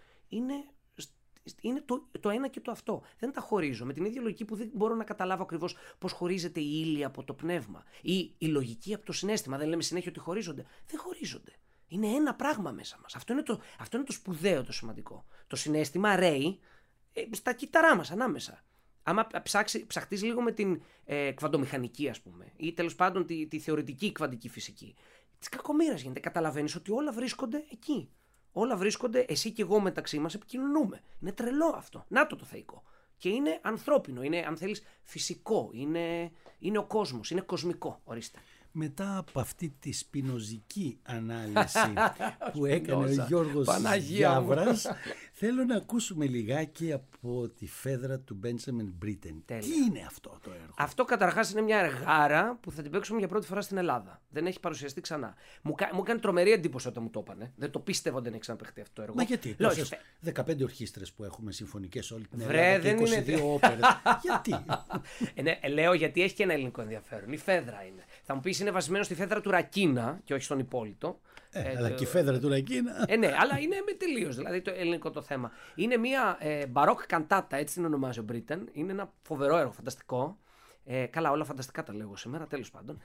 είναι το ένα και το αυτό. Δεν τα χωρίζω. Με την ίδια λογική που δεν μπορώ να καταλάβω ακριβώς πώς χωρίζεται η ύλη από το πνεύμα ή η λογική από το συναίσθημα. Δεν λέμε συνέχεια ότι χωρίζονται. Δεν χωρίζονται. Είναι ένα πράγμα μέσα μας. Αυτό είναι το σπουδαίο, το σημαντικό. Το συναίσθημα ρέει στα κύτταρά μας ανάμεσα. Άμα ψαχτείς λίγο με την κβαντομηχανική, ας πούμε, ή τέλος πάντων τη θεωρητική κβαντική φυσική, της κακομοίρας γίνεται. Καταλαβαίνεις ότι όλα βρίσκονται εκεί. Όλα βρίσκονται, εσύ και εγώ μεταξύ μας επικοινωνούμε. Είναι τρελό αυτό. Να το θεϊκό. Και είναι ανθρώπινο, είναι, αν θέλεις, φυσικό. Είναι ο κόσμος, είναι κοσμικό. Ορίστε. Μετά από αυτή τη σπινοζική ανάλυση που έκανε ο Γιώργος Γιάβρας, θέλω να ακούσουμε λιγάκι από τη φέδρα του Μπέντζαμιν Μπρίτεν. Τι είναι αυτό το έργο? Αυτό καταρχάς είναι μια εργάρα που θα την παίξουμε για πρώτη φορά στην Ελλάδα. Δεν έχει παρουσιαστεί ξανά. Μου κάνει τρομερή εντύπωση όταν μου το έπανε. Δεν το πίστευα ότι δεν έχει ξαναπαιχτεί αυτό το έργο. Μα γιατί? 15 ορχήστρες που έχουμε συμφωνικές όλη την Ελλάδα και 22 όπερες. Γιατί? Λέω γιατί έχει και ένα ελληνικό ενδιαφέρον. Η φέδρα είναι. Θα μου πεις είναι βασισμένο στη φέδρα του Ρακίνα και όχι στον Υπόλοιτο. Αλλά και η φέδρα του Ρακίνα. Ναι, αλλά είναι με τελείως δηλαδή το ελληνικό το θέμα. Είναι μια μπαρόκ καντάτα, έτσι την ονομάζει ο Μπρίτεν. Είναι ένα φοβερό έργο, φανταστικό. Καλά, όλα φανταστικά τα λέγω σήμερα, τέλος πάντων.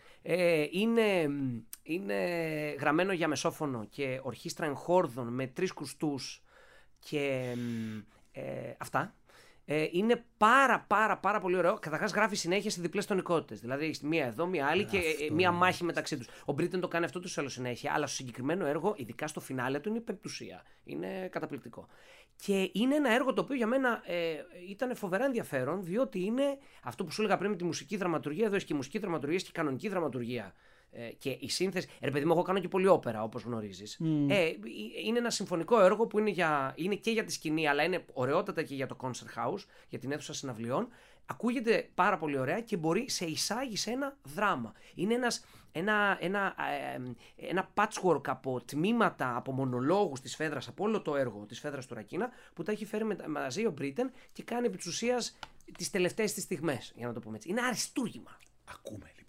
Είναι γραμμένο για μεσόφωνο και ορχήστρα εγχόρδων με 3 κουστούς και αυτά. Είναι πάρα πολύ ωραίο. Καταρχάς γράφει συνέχεια σε διπλές τονικότητες. Δηλαδή έχει μία εδώ, μία άλλη και μία μάχη μεταξύ τους. Ο Μπρίτεν το κάνει αυτό του άλλο συνέχεια, αλλά στο συγκεκριμένο έργο, ειδικά στο φινάλε του, είναι υπερπτουσία. Είναι καταπληκτικό. Και είναι ένα έργο το οποίο για μένα ήταν φοβερά ενδιαφέρον, διότι είναι αυτό που σου έλεγα πριν με τη μουσική δραματουργία. Εδώ έχει και μουσική δραματουργία και κανονική δραματουργία. Και η σύνθεση. Ρε παιδί μου, εγώ κάνω και πολύ όπερα, όπως γνωρίζεις. Είναι ένα συμφωνικό έργο που είναι και για τη σκηνή, αλλά είναι ωραιότατα και για το concert house, για την αίθουσα συναυλιών. Ακούγεται πάρα πολύ ωραία και μπορεί σε εισάγει σε ένα δράμα. Είναι ένα patchwork από τμήματα, από μονολόγους της φέδρας, από όλο το έργο της φέδρας του Ρακίνα, που τα έχει φέρει μαζί ο Μπρίτεν και κάνει επί της ουσίας τις τελευταίες της στιγμές, για να το πούμε έτσι. Είναι αριστούργημα. Ακούμε λοιπόν.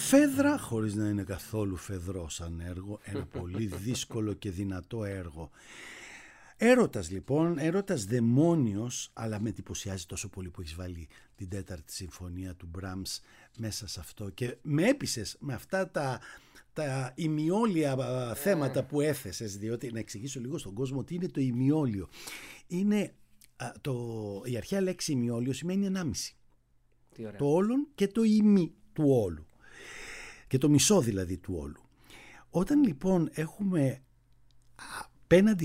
Φέδρα, χωρίς να είναι καθόλου φεδρό σαν έργο, ένα πολύ δύσκολο και δυνατό έργο. Έρωτας λοιπόν, έρωτας δαιμόνιος, αλλά με εντυπωσιάζει τόσο πολύ που έχεις βάλει την τέταρτη συμφωνία του Μπραμς μέσα σε αυτό και με έπεισες με αυτά τα ημιόλια θέματα που έθεσες, διότι να εξηγήσω λίγο στον κόσμο τι είναι το ημιόλιο. Είναι η αρχαία λέξη ημιόλιο σημαίνει 1,5. Το όλον και το ημί του όλου. Και το μισό δηλαδή του όλου. Όταν λοιπόν έχουμε απέναντι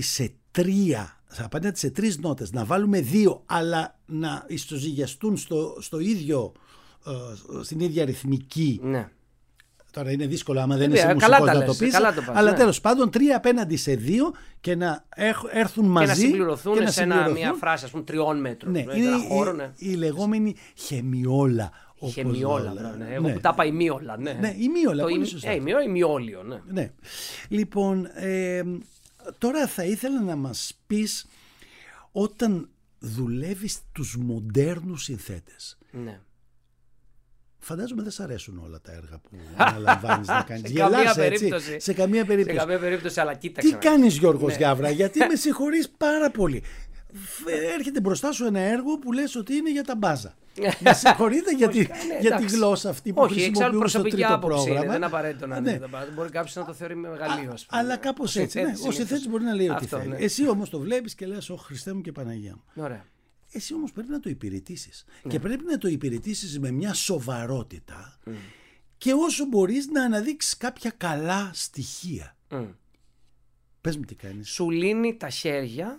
σε τρεις νότες να βάλουμε 2 αλλά να ιστοζυγιαστούν στο ίδιο, στην ίδια ρυθμική. Ναι. Τώρα είναι δύσκολο άμα δεν είσαι μουσικός να το πεις, αλλά τέλος πάντων 3 απέναντι σε 2 και να έρθουν μαζί και να συμπληρωθούν σε μια φράση, ας πούμε, 3 μέτρων. Ναι, είναι η λεγόμενη χεμιόλα. Χεμιόλα, ναι. Εγώ που τα είπα ημίολα. Ναι, ημίολα, πολύ σωστά. Ημιόλιο, ναι. Λοιπόν, τώρα θα ήθελα να μας πεις, όταν δουλεύεις τους μοντέρνους συνθέτες, ναι. Φαντάζομαι δεν σ' αρέσουν όλα τα έργα που αναλαμβάνεις να κάνεις. Σε καμία περίπτωση. Αλλά κοίταξε. Τι κάνεις, Γιώργος Γιάβρα, γιατί με συγχωρείς πάρα πολύ. Έρχεται μπροστά σου ένα έργο που λες ότι είναι για τα μπάζα. Με συγχωρείτε για τη γλώσσα αυτή που χρησιμοποιούν στο τρίτο πρόγραμμα. Δεν είναι απαραίτητο να είναι. Μπορεί κάποιος να το θεωρεί με μεγαλείο. Αλλά κάπως έτσι. Ο συνθέτης μπορεί να λέει ό,τι θέλει. Εσύ όμως το βλέπεις και λες, Ω Χριστέ μου και Παναγία μου. Ωραία. Εσύ όμως πρέπει να το υπηρετήσεις. Και πρέπει να το υπηρετήσεις με μια σοβαρότητα και όσο μπορείς να αναδείξεις κάποια καλά στοιχεία. Πες μου τι κάνεις. Σου λύνει τα χέρια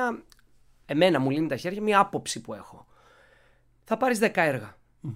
εμένα μου λύνει τα χέρια μια άποψη που έχω. Θα πάρεις 10 έργα.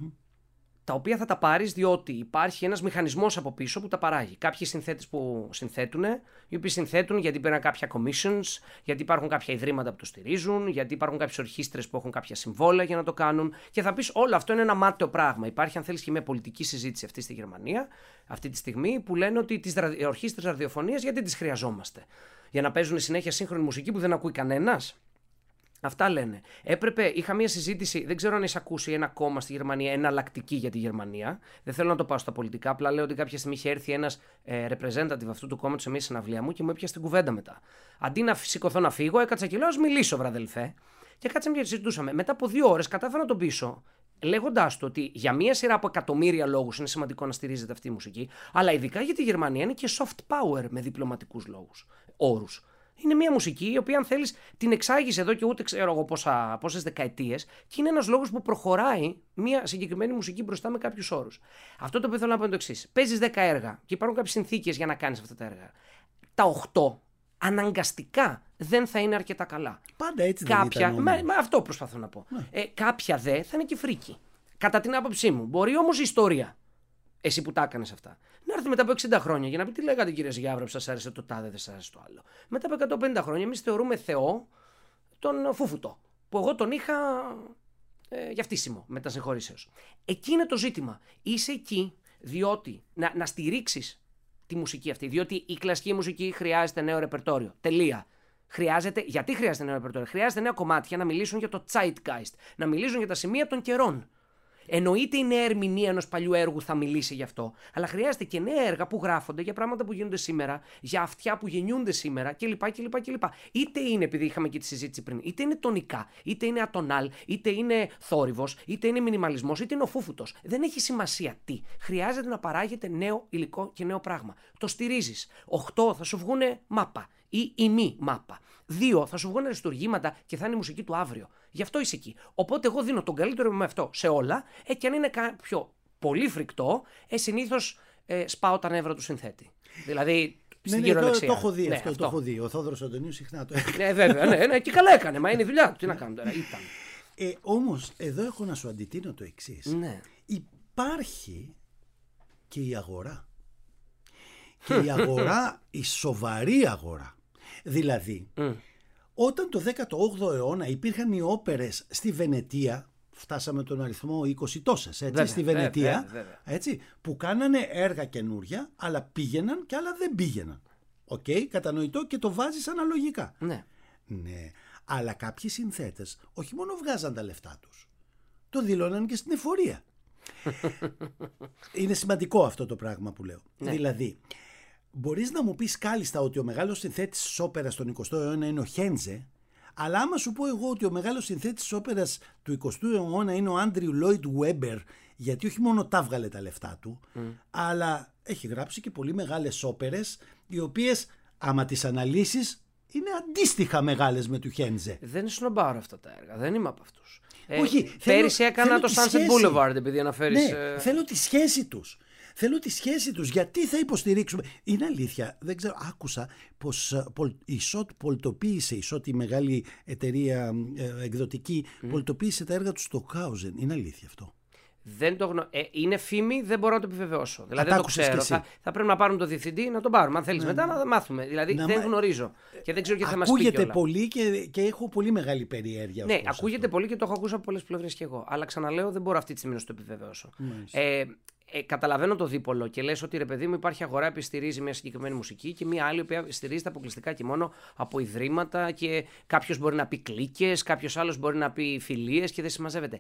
Τα οποία θα τα πάρεις διότι υπάρχει ένας μηχανισμός από πίσω που τα παράγει. Κάποιοι συνθέτες που συνθέτουν, οι οποίοι συνθέτουν γιατί παίρνουν κάποια commissions, γιατί υπάρχουν κάποια ιδρύματα που το στηρίζουν, γιατί υπάρχουν κάποιες ορχήστρες που έχουν κάποια συμβόλαια για να το κάνουν. Και θα πεις όλο αυτό είναι ένα μάταιο πράγμα. Υπάρχει, αν θέλεις, και μια πολιτική συζήτηση αυτή στη Γερμανία, αυτή τη στιγμή, που λένε ότι τις ορχήστρες ραδιοφωνίας γιατί τις χρειαζόμαστε. Για να παίζουν συνέχεια σύγχρονη μουσική που δεν ακούει κανένας. Αυτά λένε. Είχα μια συζήτηση, δεν ξέρω αν έχεις ακούσει ένα κόμμα στη Γερμανία, εναλλακτική για τη Γερμανία. Δεν θέλω να το πάω στα πολιτικά, απλά λέω ότι κάποια στιγμή είχε έρθει ένας representative αυτού του κόμματος σε μια συναυλία μου και μου έπιασε την κουβέντα μετά. Αντί να σηκωθώ να φύγω, έκατσα και λέω: ας μιλήσω, βραδελφέ. Και κάτσαμε και συζητούσαμε. Μετά από 2 ώρες κατάφερα να τον πείσω, λέγοντάς του ότι για μία σειρά από εκατομμύρια λόγους είναι σημαντικό να στηρίζεται αυτή η μουσική, αλλά ειδικά για τη Γερμανία είναι και soft power με διπλωματικούς όρους. Είναι μια μουσική η οποία, αν θέλεις, την εξάγεις εδώ και ούτε ξέρω εγώ πόσες δεκαετίες και είναι ένας λόγος που προχωράει μια συγκεκριμένη μουσική μπροστά με κάποιους όρους. Αυτό το οποίο θέλω να πω είναι το εξής. Παίζεις 10 έργα και υπάρχουν κάποιες συνθήκες για να κάνεις αυτά τα έργα. Τα 8 αναγκαστικά δεν θα είναι αρκετά καλά. Πάντα έτσι δεν ήταν. Αυτό προσπαθώ να πω. Κάποια δε θα είναι και φρίκι. Κατά την άποψή μου. Μπορεί όμως η ιστορία, εσύ που τα έκανες αυτά, να έρθει μετά από 60 χρόνια για να πει τι λέγατε κύριε Γιάβρα που σας άρεσε το τάδε, δεν σας άρεσε το άλλο. Μετά από 150 χρόνια εμείς θεωρούμε Θεό τον Φούφουτο, που εγώ τον είχα για φτύσιμο μετά συγχωρήσεως. Εκεί είναι το ζήτημα. Είσαι εκεί διότι να στηρίξεις τη μουσική αυτή, διότι η κλασική μουσική χρειάζεται νέο ρεπερτόριο. Τελεία. Γιατί χρειάζεται νέο ρεπερτόριο? Χρειάζεται νέα κομμάτια να μιλήσουν για το zeitgeist, να μιλήσουν για τα σημεία των καιρών. Εννοείται η νέα ερμηνεία ενός παλιού έργου θα μιλήσει γι' αυτό, αλλά χρειάζεται και νέα έργα που γράφονται για πράγματα που γίνονται σήμερα, για αυτιά που γεννιούνται σήμερα κλπ. Είτε είναι, επειδή είχαμε και τη συζήτηση πριν, είτε είναι τονικά, είτε είναι ατονάλ, είτε είναι θόρυβος, είτε είναι μινιμαλισμός, είτε είναι ο φούφουτος. Δεν έχει σημασία τι. Χρειάζεται να παράγεται νέο υλικό και νέο πράγμα. Το στηρίζεις. 8 θα σου βγούνε μάπα ή ημί μάπα. 2 θα σου βγουν αριστουργήματα και θα είναι η μουσική του αύριο. Γι' αυτό είσαι εκεί. Οπότε εγώ δίνω τον καλύτερο με αυτό σε όλα και αν είναι κάποιο πολύ φρικτό, συνήθως σπάω τα νεύρα του συνθέτη. Δηλαδή στην κυριολεξία. Το έχω δει αυτό. Το έχω δει. Ο Θόδωρος Αντωνίου συχνά το έκανε. Ναι, βέβαια. Ναι, και καλά έκανε. Μα είναι η δουλειά του. Τι να κάνω τώρα. Ήταν. Όμως εδώ έχω να σου αντιτείνω το εξής. Ναι. Υπάρχει και η αγορά. Και η αγορά, η σοβαρή αγορά. Δηλαδή, όταν το 18ο αιώνα υπήρχαν οι όπερες στη Βενετία, φτάσαμε τον αριθμό 20 τόσες, έτσι, βέβαια, στη Βενετία, βέβαια. Έτσι, που κάνανε έργα καινούρια, αλλά πήγαιναν και άλλα δεν πήγαιναν. Οκ, κατανοητό και το βάζεις αναλογικά. Ναι. Ναι, αλλά κάποιοι συνθέτες όχι μόνο βγάζαν τα λεφτά τους, το δηλώναν και στην εφορία. Είναι σημαντικό αυτό το πράγμα που λέω. Ναι. Δηλαδή, μπορείς να μου πεις κάλλιστα ότι ο μεγάλος συνθέτης της όπερας στον 20ο αιώνα είναι ο Χέντζε, αλλά άμα σου πω εγώ ότι ο μεγάλος συνθέτης της όπερας του 20ου αιώνα είναι ο Άντριου Λόιντ Βέμπερ, γιατί όχι μόνο τα βγάλε τα λεφτά του, αλλά έχει γράψει και πολύ μεγάλες όπερες, οι οποίες άμα τις αναλύσεις είναι αντίστοιχα μεγάλες με του Χέντζε. Δεν σνομπάρω αυτά τα έργα, δεν είμαι από αυτούς. Όχι, πέρυσι έκανα το Sunset Boulevard, επειδή αναφέρεις. Ναι, θέλω τη σχέση τους. Γιατί θα υποστηρίξουμε. Είναι αλήθεια, δεν ξέρω, άκουσα πως η ΣΟΤ πολτοποίησε, η ΣΟΤ η μεγάλη εταιρεία εκδοτική, πολτοποίησε τα έργα του Στοκχάουζεν. Είναι αλήθεια αυτό? Δεν το είναι φήμη, δεν μπορώ να το επιβεβαιώσω. Δηλαδή δεν το ξέρω. Θα πρέπει να πάρουμε το διευθυντή να τον πάρουμε. Αν θέλεις μετά να μάθουμε. Δηλαδή δεν γνωρίζω. Και δεν ξέρω και θα μας πει. Ακούγεται πολύ και έχω πολύ μεγάλη περιέργεια. Ναι, ακούγεται πολύ και το έχω ακούσει από πολλές πλευρές κι εγώ. Αλλά ξαναλέω, δεν μπορώ αυτή τη στιγμή να το επιβεβαιώσω. Καταλαβαίνω το δίπολο και λες ότι ρε παιδί μου υπάρχει αγορά που στηρίζει μια συγκεκριμένη μουσική και μια άλλη που στηρίζεται αποκλειστικά και μόνο από ιδρύματα και κάποιος μπορεί να πει κλίκες, κάποιος άλλος μπορεί να πει φιλίες και δεν συμμαζεύεται.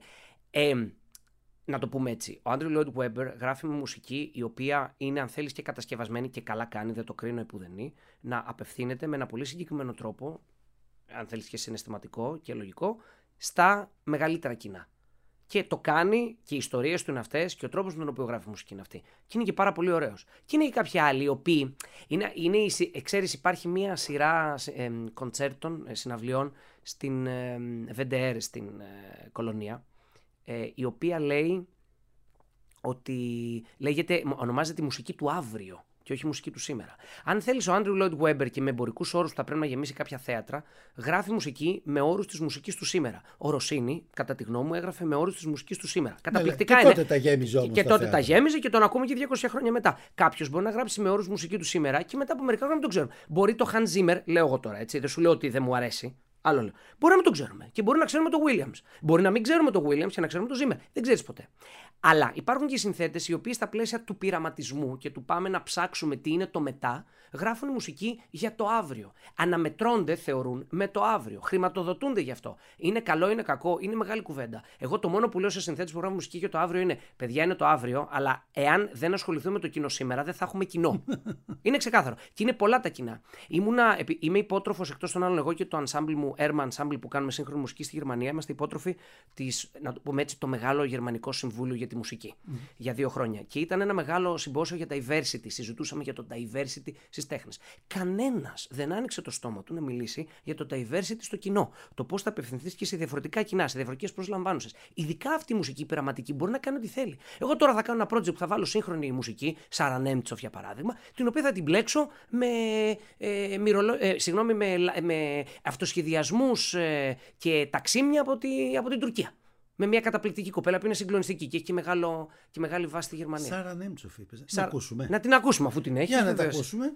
Να το πούμε έτσι. Ο Άντριου Λόιντ Βέμπερ γράφει με μουσική η οποία είναι, αν θέλεις, και κατασκευασμένη και καλά κάνει, δεν το κρίνω επουδενή, να απευθύνεται με ένα πολύ συγκεκριμένο τρόπο, αν θέλεις και συναισθηματικό και λογικό, στα μεγαλύτερα κοινά. Και το κάνει και οι ιστορίες του είναι αυτές και ο τρόπος με τον οποίο γράφει μουσική είναι αυτή. Και είναι και πάρα πολύ ωραίος. Και είναι και κάποιοι άλλοι οι οποίοι. Ξέρεις, υπάρχει μία σειρά κοντσέρτων, συναυλιών στην VDR στην Κολονία, η οποία λέει ότι ονομάζεται η μουσική του αύριο και όχι η μουσική του σήμερα. Αν θέλεις, ο Άντριου Λόιντ Βέμπερ και με εμπορικούς όρους που θα πρέπει να γεμίσει κάποια θέατρα, γράφει μουσική με όρους της μουσικής του σήμερα. Ο Ροσίνι, κατά τη γνώμη μου, έγραφε με όρους της μουσικής του σήμερα. Καταπληκτικά είναι. Και τότε τα γέμιζε όμως. Και τότε τα γέμιζε και τον ακούμε και 200 χρόνια μετά. Κάποιος μπορεί να γράψει με όρους μουσική του σήμερα και μετά από μερικά χρόνια να τον ξέρουμε. Μπορεί το Hans Zimmer, λέω εγώ τώρα έτσι, δεν σου λέω ότι δεν μου αρέσει. Άλλο λέω. Μπορεί να μην το ξέρουμε και μπορεί να ξέρουμε το Williams. Μπορεί να μην ξέρουμε το Williams και να ξέρουμε το Zimmer. Δεν ξέρεις ποτέ. Αλλά υπάρχουν και συνθέτες οι οποίοι στα πλαίσια του πειραματισμού και του πάμε να ψάξουμε τι είναι το μετά, γράφουν μουσική για το αύριο. Αναμετρώνται, θεωρούν, με το αύριο. Χρηματοδοτούνται γι' αυτό. Είναι καλό, είναι κακό, είναι μεγάλη κουβέντα. Εγώ το μόνο που λέω σε συνθέτες που γράφουν μουσική για το αύριο είναι: παιδιά, είναι το αύριο, αλλά εάν δεν ασχοληθούμε με το κοινό σήμερα, δεν θα έχουμε κοινό. Είναι ξεκάθαρο. Και είναι πολλά τα κοινά. Είμαι υπότροφος, εκτός των άλλων, εγώ και το ensemble μου, Erma Ensemble, που κάνουμε σύγχρονη μουσική στη Γερμανία. Είμαστε υπότροφοι να το πούμε έτσι, το μεγάλο γερμανικό συμβούλιο για τη μουσική. Για 2 χρόνια. Και ήταν ένα μεγάλο συμπόσιο για diversity. Συζητούσαμε για το diversity στις τέχνες. Κανένας δεν άνοιξε το στόμα του να μιλήσει για το diversity στο κοινό. Το πώς θα απευθυνθείς και σε διαφορετικά κοινά, σε διαφορετικές προσλαμβάνωσες. Ειδικά αυτή η μουσική πειραματική μπορεί να κάνει ό,τι θέλει. Εγώ τώρα θα κάνω ένα project που θα βάλω σύγχρονη μουσική, Σάρα Νέμτσοφ για παράδειγμα, την οποία θα την μπλέξω με αυτοσχεδιασμούς και ταξίμια από την Τουρκία. Με μια καταπληκτική κοπέλα που είναι συγκλονιστική και έχει και μεγάλη βάση στη Γερμανία. Σάρα Νέμτσοφ, είπες. Να ακούσουμε. Να την ακούσουμε αφού την έχει. Για να την ακούσουμε.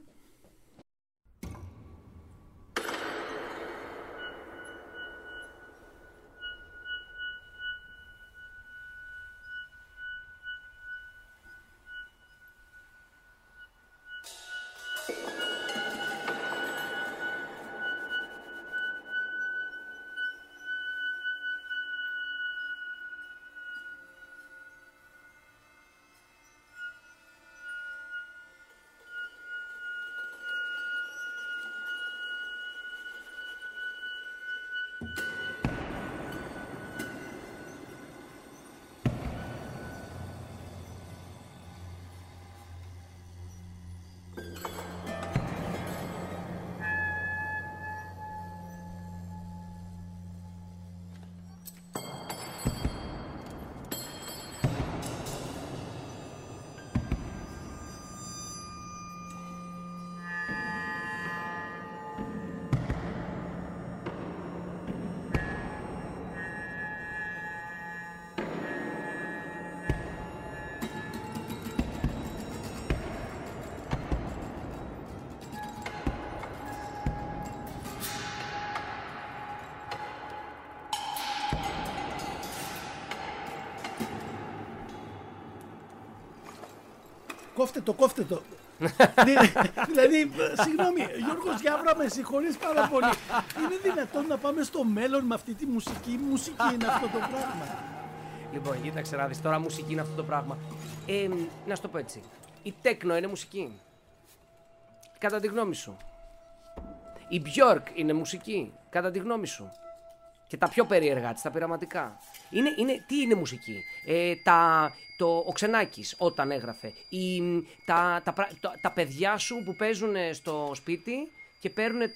Κόφτε το. Δηλαδή, συγγνώμη, Γιώργος Γιάβρα, με συγχωρείς πάρα πολύ. Είναι δυνατόν να πάμε στο μέλλον με αυτή τη μουσική? Μουσική είναι αυτό το πράγμα. Λοιπόν, κοίταξε να δεις, τώρα μουσική είναι αυτό το πράγμα. Να σου το πω έτσι. Η τέκνο είναι μουσική. Κατά τη γνώμη σου. Η Björk είναι μουσική. Κατά τη γνώμη σου. Και τα πιο περίεργα της, τα πειραματικά. Τι είναι μουσική. Ο Ξενάκης όταν έγραφε. Τα παιδιά σου που παίζουν στο σπίτι και παίρνουν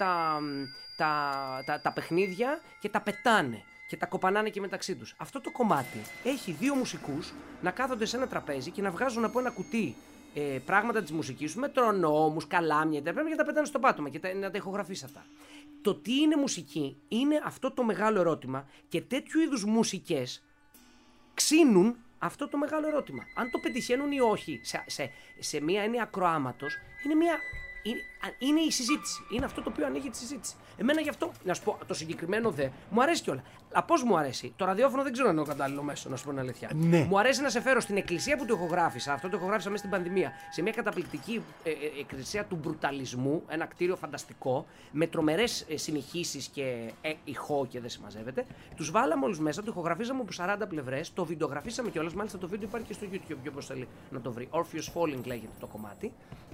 τα παιχνίδια και τα πετάνε. Και τα κοπανάνε και μεταξύ τους. Αυτό το κομμάτι έχει δύο μουσικούς να κάθονται σε ένα τραπέζι και να βγάζουν από ένα κουτί πράγματα της μουσικής σου, μετρονόμους, καλάμια, και να τα πετάνε στο πάτωμα και να τα ηχογραφείς αυτά. Το τι είναι μουσική είναι αυτό το μεγάλο ερώτημα και τέτοιου είδους μουσικές ξύνουν αυτό το μεγάλο ερώτημα. Αν το πετυχαίνουν ή όχι σε μία έννοια ακροάματος, είναι η συζήτηση. Είναι αυτό το οποίο ανοίγει τη συζήτηση. Εμένα γι' αυτό, να σου πω, το συγκεκριμένο μου αρέσει κιόλα. Αλλά πώς μου αρέσει. Το ραδιόφωνο δεν ξέρω αν είναι ο κατάλληλο μέσο, να σου πω την αλήθεια. Ναι. Μου αρέσει να σε φέρω στην εκκλησία που το ηχογράφησα. Αυτό το ηχογράφησα μέσα στην πανδημία. Σε μια καταπληκτική εκκλησία του μπρουταλισμού. Ένα κτίριο φανταστικό. Με τρομερές συνεχίσεις και ηχό και δεν συμμαζεύεται. Τους βάλαμε όλους μέσα, το ηχογραφήσαμε από 40 πλευρές. Το βιντεογραφήσαμε κιόλας. Μάλιστα το βίντεο υπάρχει και στο YouTube. Όποιος θέλει να το βρει. Orpheus Falling λέγεται το κομμάτι.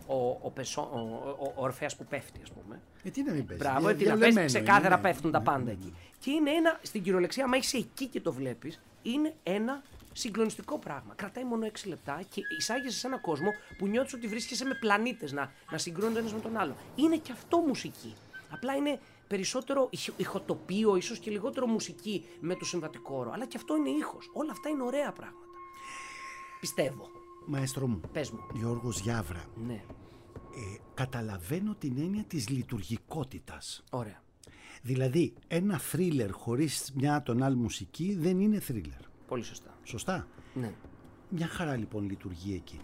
Ο Ορφέας που πέφτει, ας πούμε. Τι να μην πέσει. Μπράβο, τι να πέσει, ξεκάθαρα πέφτουν τα πάντα εκεί. Και είναι στην κυριολεξία, άμα είσαι εκεί και το βλέπεις, είναι ένα συγκλονιστικό πράγμα. Κρατάει μόνο 6 λεπτά και εισάγεσαι σε έναν κόσμο που νιώθεις ότι βρίσκεσαι με πλανήτες να συγκρίνονται ένας με τον άλλο. Είναι και αυτό μουσική. Απλά είναι περισσότερο ηχοτοπίο, ίσως και λιγότερο μουσική με το συμβατικό όρο. Αλλά και αυτό είναι ήχος. Όλα αυτά είναι ωραία πράγματα. Πιστεύω. Μαέστρο μου. Πες μου. Γιώργος Γιάβρα. Ναι. Καταλαβαίνω την έννοια της λειτουργικότητας. Ωραία. Δηλαδή, ένα θρίλερ χωρίς μια τον άλλη μουσική δεν είναι θρίλερ. Πολύ σωστά. Σωστά. Ναι. Μια χαρά λοιπόν λειτουργεί εκεί.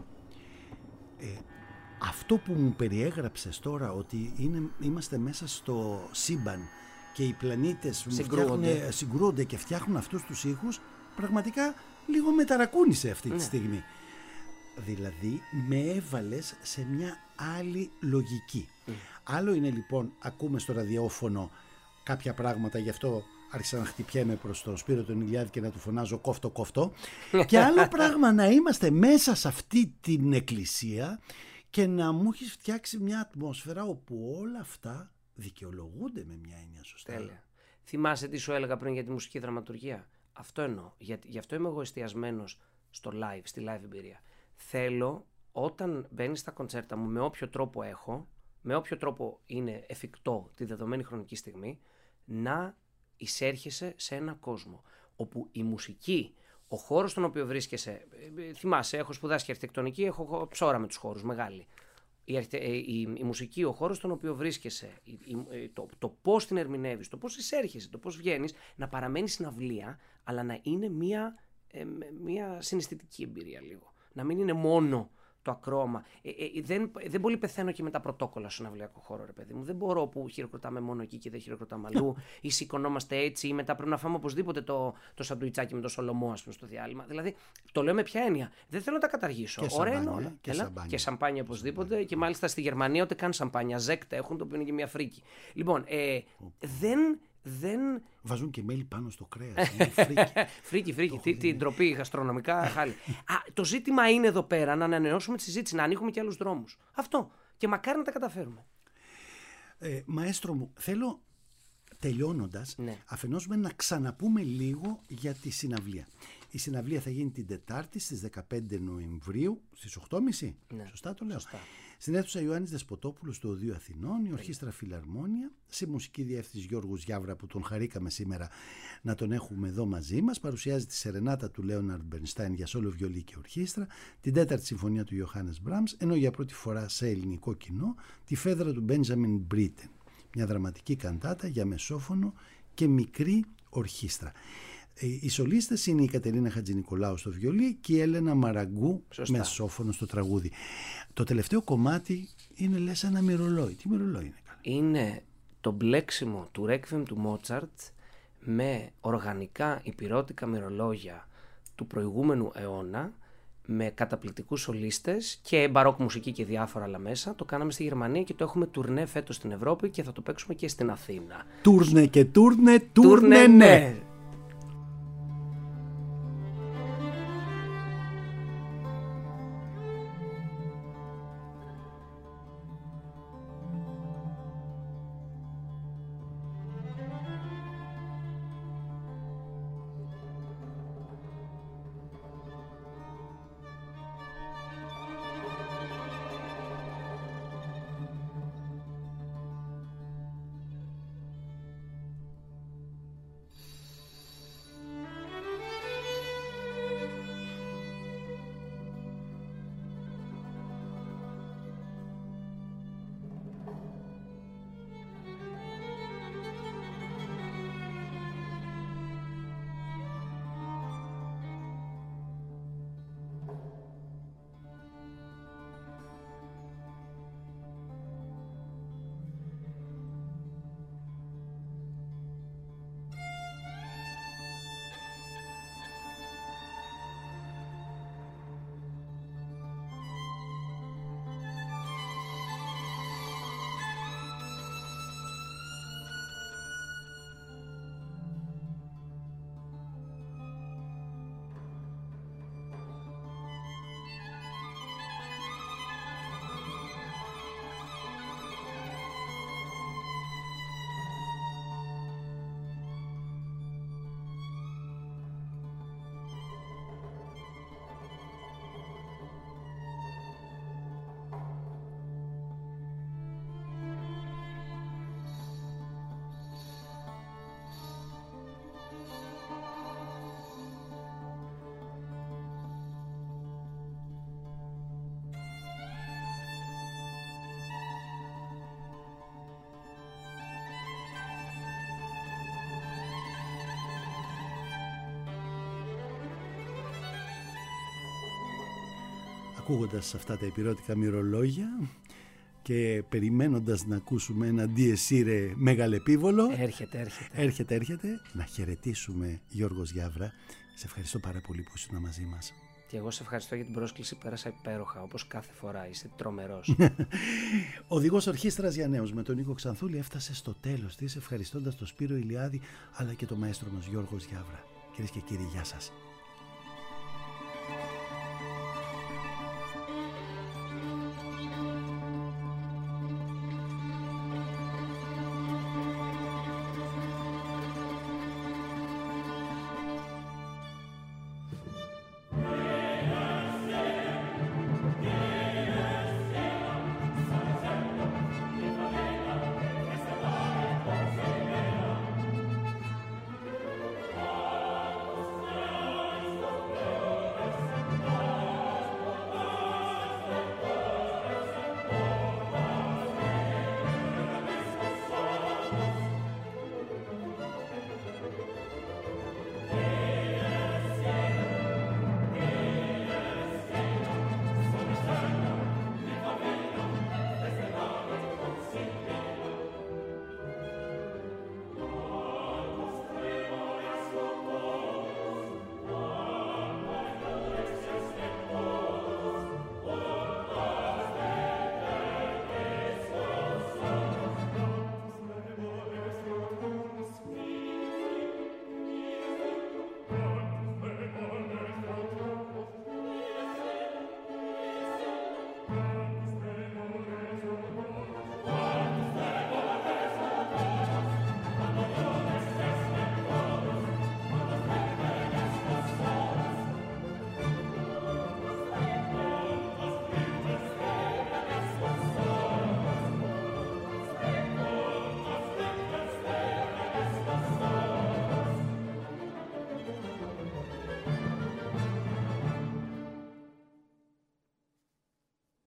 Αυτό που μου περιέγραψες τώρα, ότι είμαστε μέσα στο σύμπαν και οι πλανήτες συγκρούονται και φτιάχνουν αυτούς τους ήχους, πραγματικά λίγο με ταρακούνησε αυτή τη στιγμή. Δηλαδή με έβαλες σε μια άλλη λογική. Άλλο είναι λοιπόν, ακούμε στο ραδιόφωνο κάποια πράγματα, γι' αυτό άρχισα να χτυπιέμαι προς τον Σπύρο τον Ηλιάδη και να του φωνάζω κόφτο. Και άλλο πράγμα να είμαστε μέσα σε αυτή την εκκλησία και να μου έχεις φτιάξει μια ατμόσφαιρα όπου όλα αυτά δικαιολογούνται με μια έννοια σωστά. Τέλεια. Θυμάσαι τι σου έλεγα πριν για τη μουσική δραματουργία? Αυτό εννοώ. Γι' αυτό είμαι εγώ εστιασμένος στο live, στη live εμπειρία. Θέλω όταν μπαίνεις στα κοντσέρτα μου, με όποιο τρόπο έχω, με όποιο τρόπο είναι εφικτό τη δεδομένη χρονική στιγμή, να εισέρχεσαι σε ένα κόσμο όπου η μουσική, ο χώρος στον οποίο βρίσκεσαι, θυμάσαι, έχω σπουδάσει και αρχιτεκτονική, έχω ψώρα με τους χώρους, μεγάλη. Η μουσική, ο χώρος στον οποίο βρίσκεσαι, το πώς την ερμηνεύεις, το πώς εισέρχεσαι, το πώς βγαίνεις, να παραμένει συναυλία, αλλά να είναι μια συναισθητική εμπειρία λίγο. Να μην είναι μόνο το ακρόαμα. Δεν πολύ πεθαίνω και με τα πρωτόκολλα στον αυλιακό χώρο, ρε παιδί μου. Δεν μπορώ που χειροκροτάμε μόνο εκεί και δεν χειροκροτάμε αλλού, ή σηκωνόμαστε έτσι, ή μετά πρέπει να φάμε οπωσδήποτε το σαντουιτσάκι με το σολομό, ας πούμε, στο διάλειμμα. Δηλαδή, το λέω με ποια έννοια. Δεν θέλω να τα καταργήσω. Ωραία είναι όλα. Και σαμπάνια οπωσδήποτε. Και μάλιστα στη Γερμανία ούτε καν σαμπάνια. Ζέκτα έχουν, το οποίο είναι και μια φρίκη. Λοιπόν, δεν. Βάζουν και μέλι πάνω στο κρέας. Φρίκη. Τι ντροπή, γαστρονομικά, χάλι. Το ζήτημα είναι εδώ πέρα να ανανεώσουμε τη συζήτηση, να ανοίγουμε και άλλους δρόμους. Αυτό. Και μακάρι να τα καταφέρουμε. Μαέστρο μου, θέλω τελειώνοντας, αφενός με να ξαναπούμε λίγο για τη συναυλία. Η συναυλία θα γίνει την Τετάρτη στις 15 Νοεμβρίου στις 8.30. Σωστά το λέω? Σωστά. Στην αίθουσα Ιωάννης Δεσποτόπουλου στο Οδείο Αθηνών, η Ορχήστρα Φιλαρμόνια, σε μουσική διεύθυνση Γιώργος Γιάβρα, που τον χαρήκαμε σήμερα να τον έχουμε εδώ μαζί μας, παρουσιάζει τη σερενάτα του Λέοναρντ Μπερνστάιν για σόλο, βιολί και ορχήστρα, την 4η συμφωνία του Ιωάννης Μπράμς, ενώ για πρώτη φορά σε ελληνικό κοινό τη φέδρα του Μπέντζαμιν Μπρίτεν, μια δραματική καντάτα για μεσόφωνο και μικρή ορχήστρα. Οι σολίστες είναι η Κατερίνα Χατζηνικολάου στο βιολί και η Έλενα Μαραγκού μεσόφωνο στο τραγούδι. Το τελευταίο κομμάτι είναι, λες, ένα μυρολόι. Τι μυρολόι είναι? Είναι το μπλέξιμο του Ρέκβιεμ του Μότσαρτ με οργανικά υπηρώτικα μυρολόγια του προηγούμενου αιώνα, με καταπληκτικούς σολίστες και μπαρόκ μουσική και διάφορα άλλα μέσα. Το κάναμε στη Γερμανία και το έχουμε τουρνέ φέτος στην Ευρώπη και θα το παίξουμε και στην Αθήνα. Τουρνέ και τουρνέ, ναι. ακούγοντας αυτά τα υπηρώτικα μυρολόγια και περιμένοντας να ακούσουμε ένα Dies Irae μεγαλεπίβολο. Έρχεται. Να χαιρετήσουμε, Γιώργος Γιάβρα. Σε ευχαριστώ πάρα πολύ που ήσουν μαζί μας. Και εγώ σε ευχαριστώ για την πρόσκληση, πέρασα υπέροχα, όπως κάθε φορά, είσαι τρομερός. Οδηγός Ορχήστρας για Νέους με τον Νίκο Ξανθούλη έφτασε στο τέλος της, ευχαριστώντας τον Σπύρο Ηλιάδη αλλά και τον μαέστρο μας Γιώργος Γιάβρα. Κυρίες και κύριοι, γεια σας.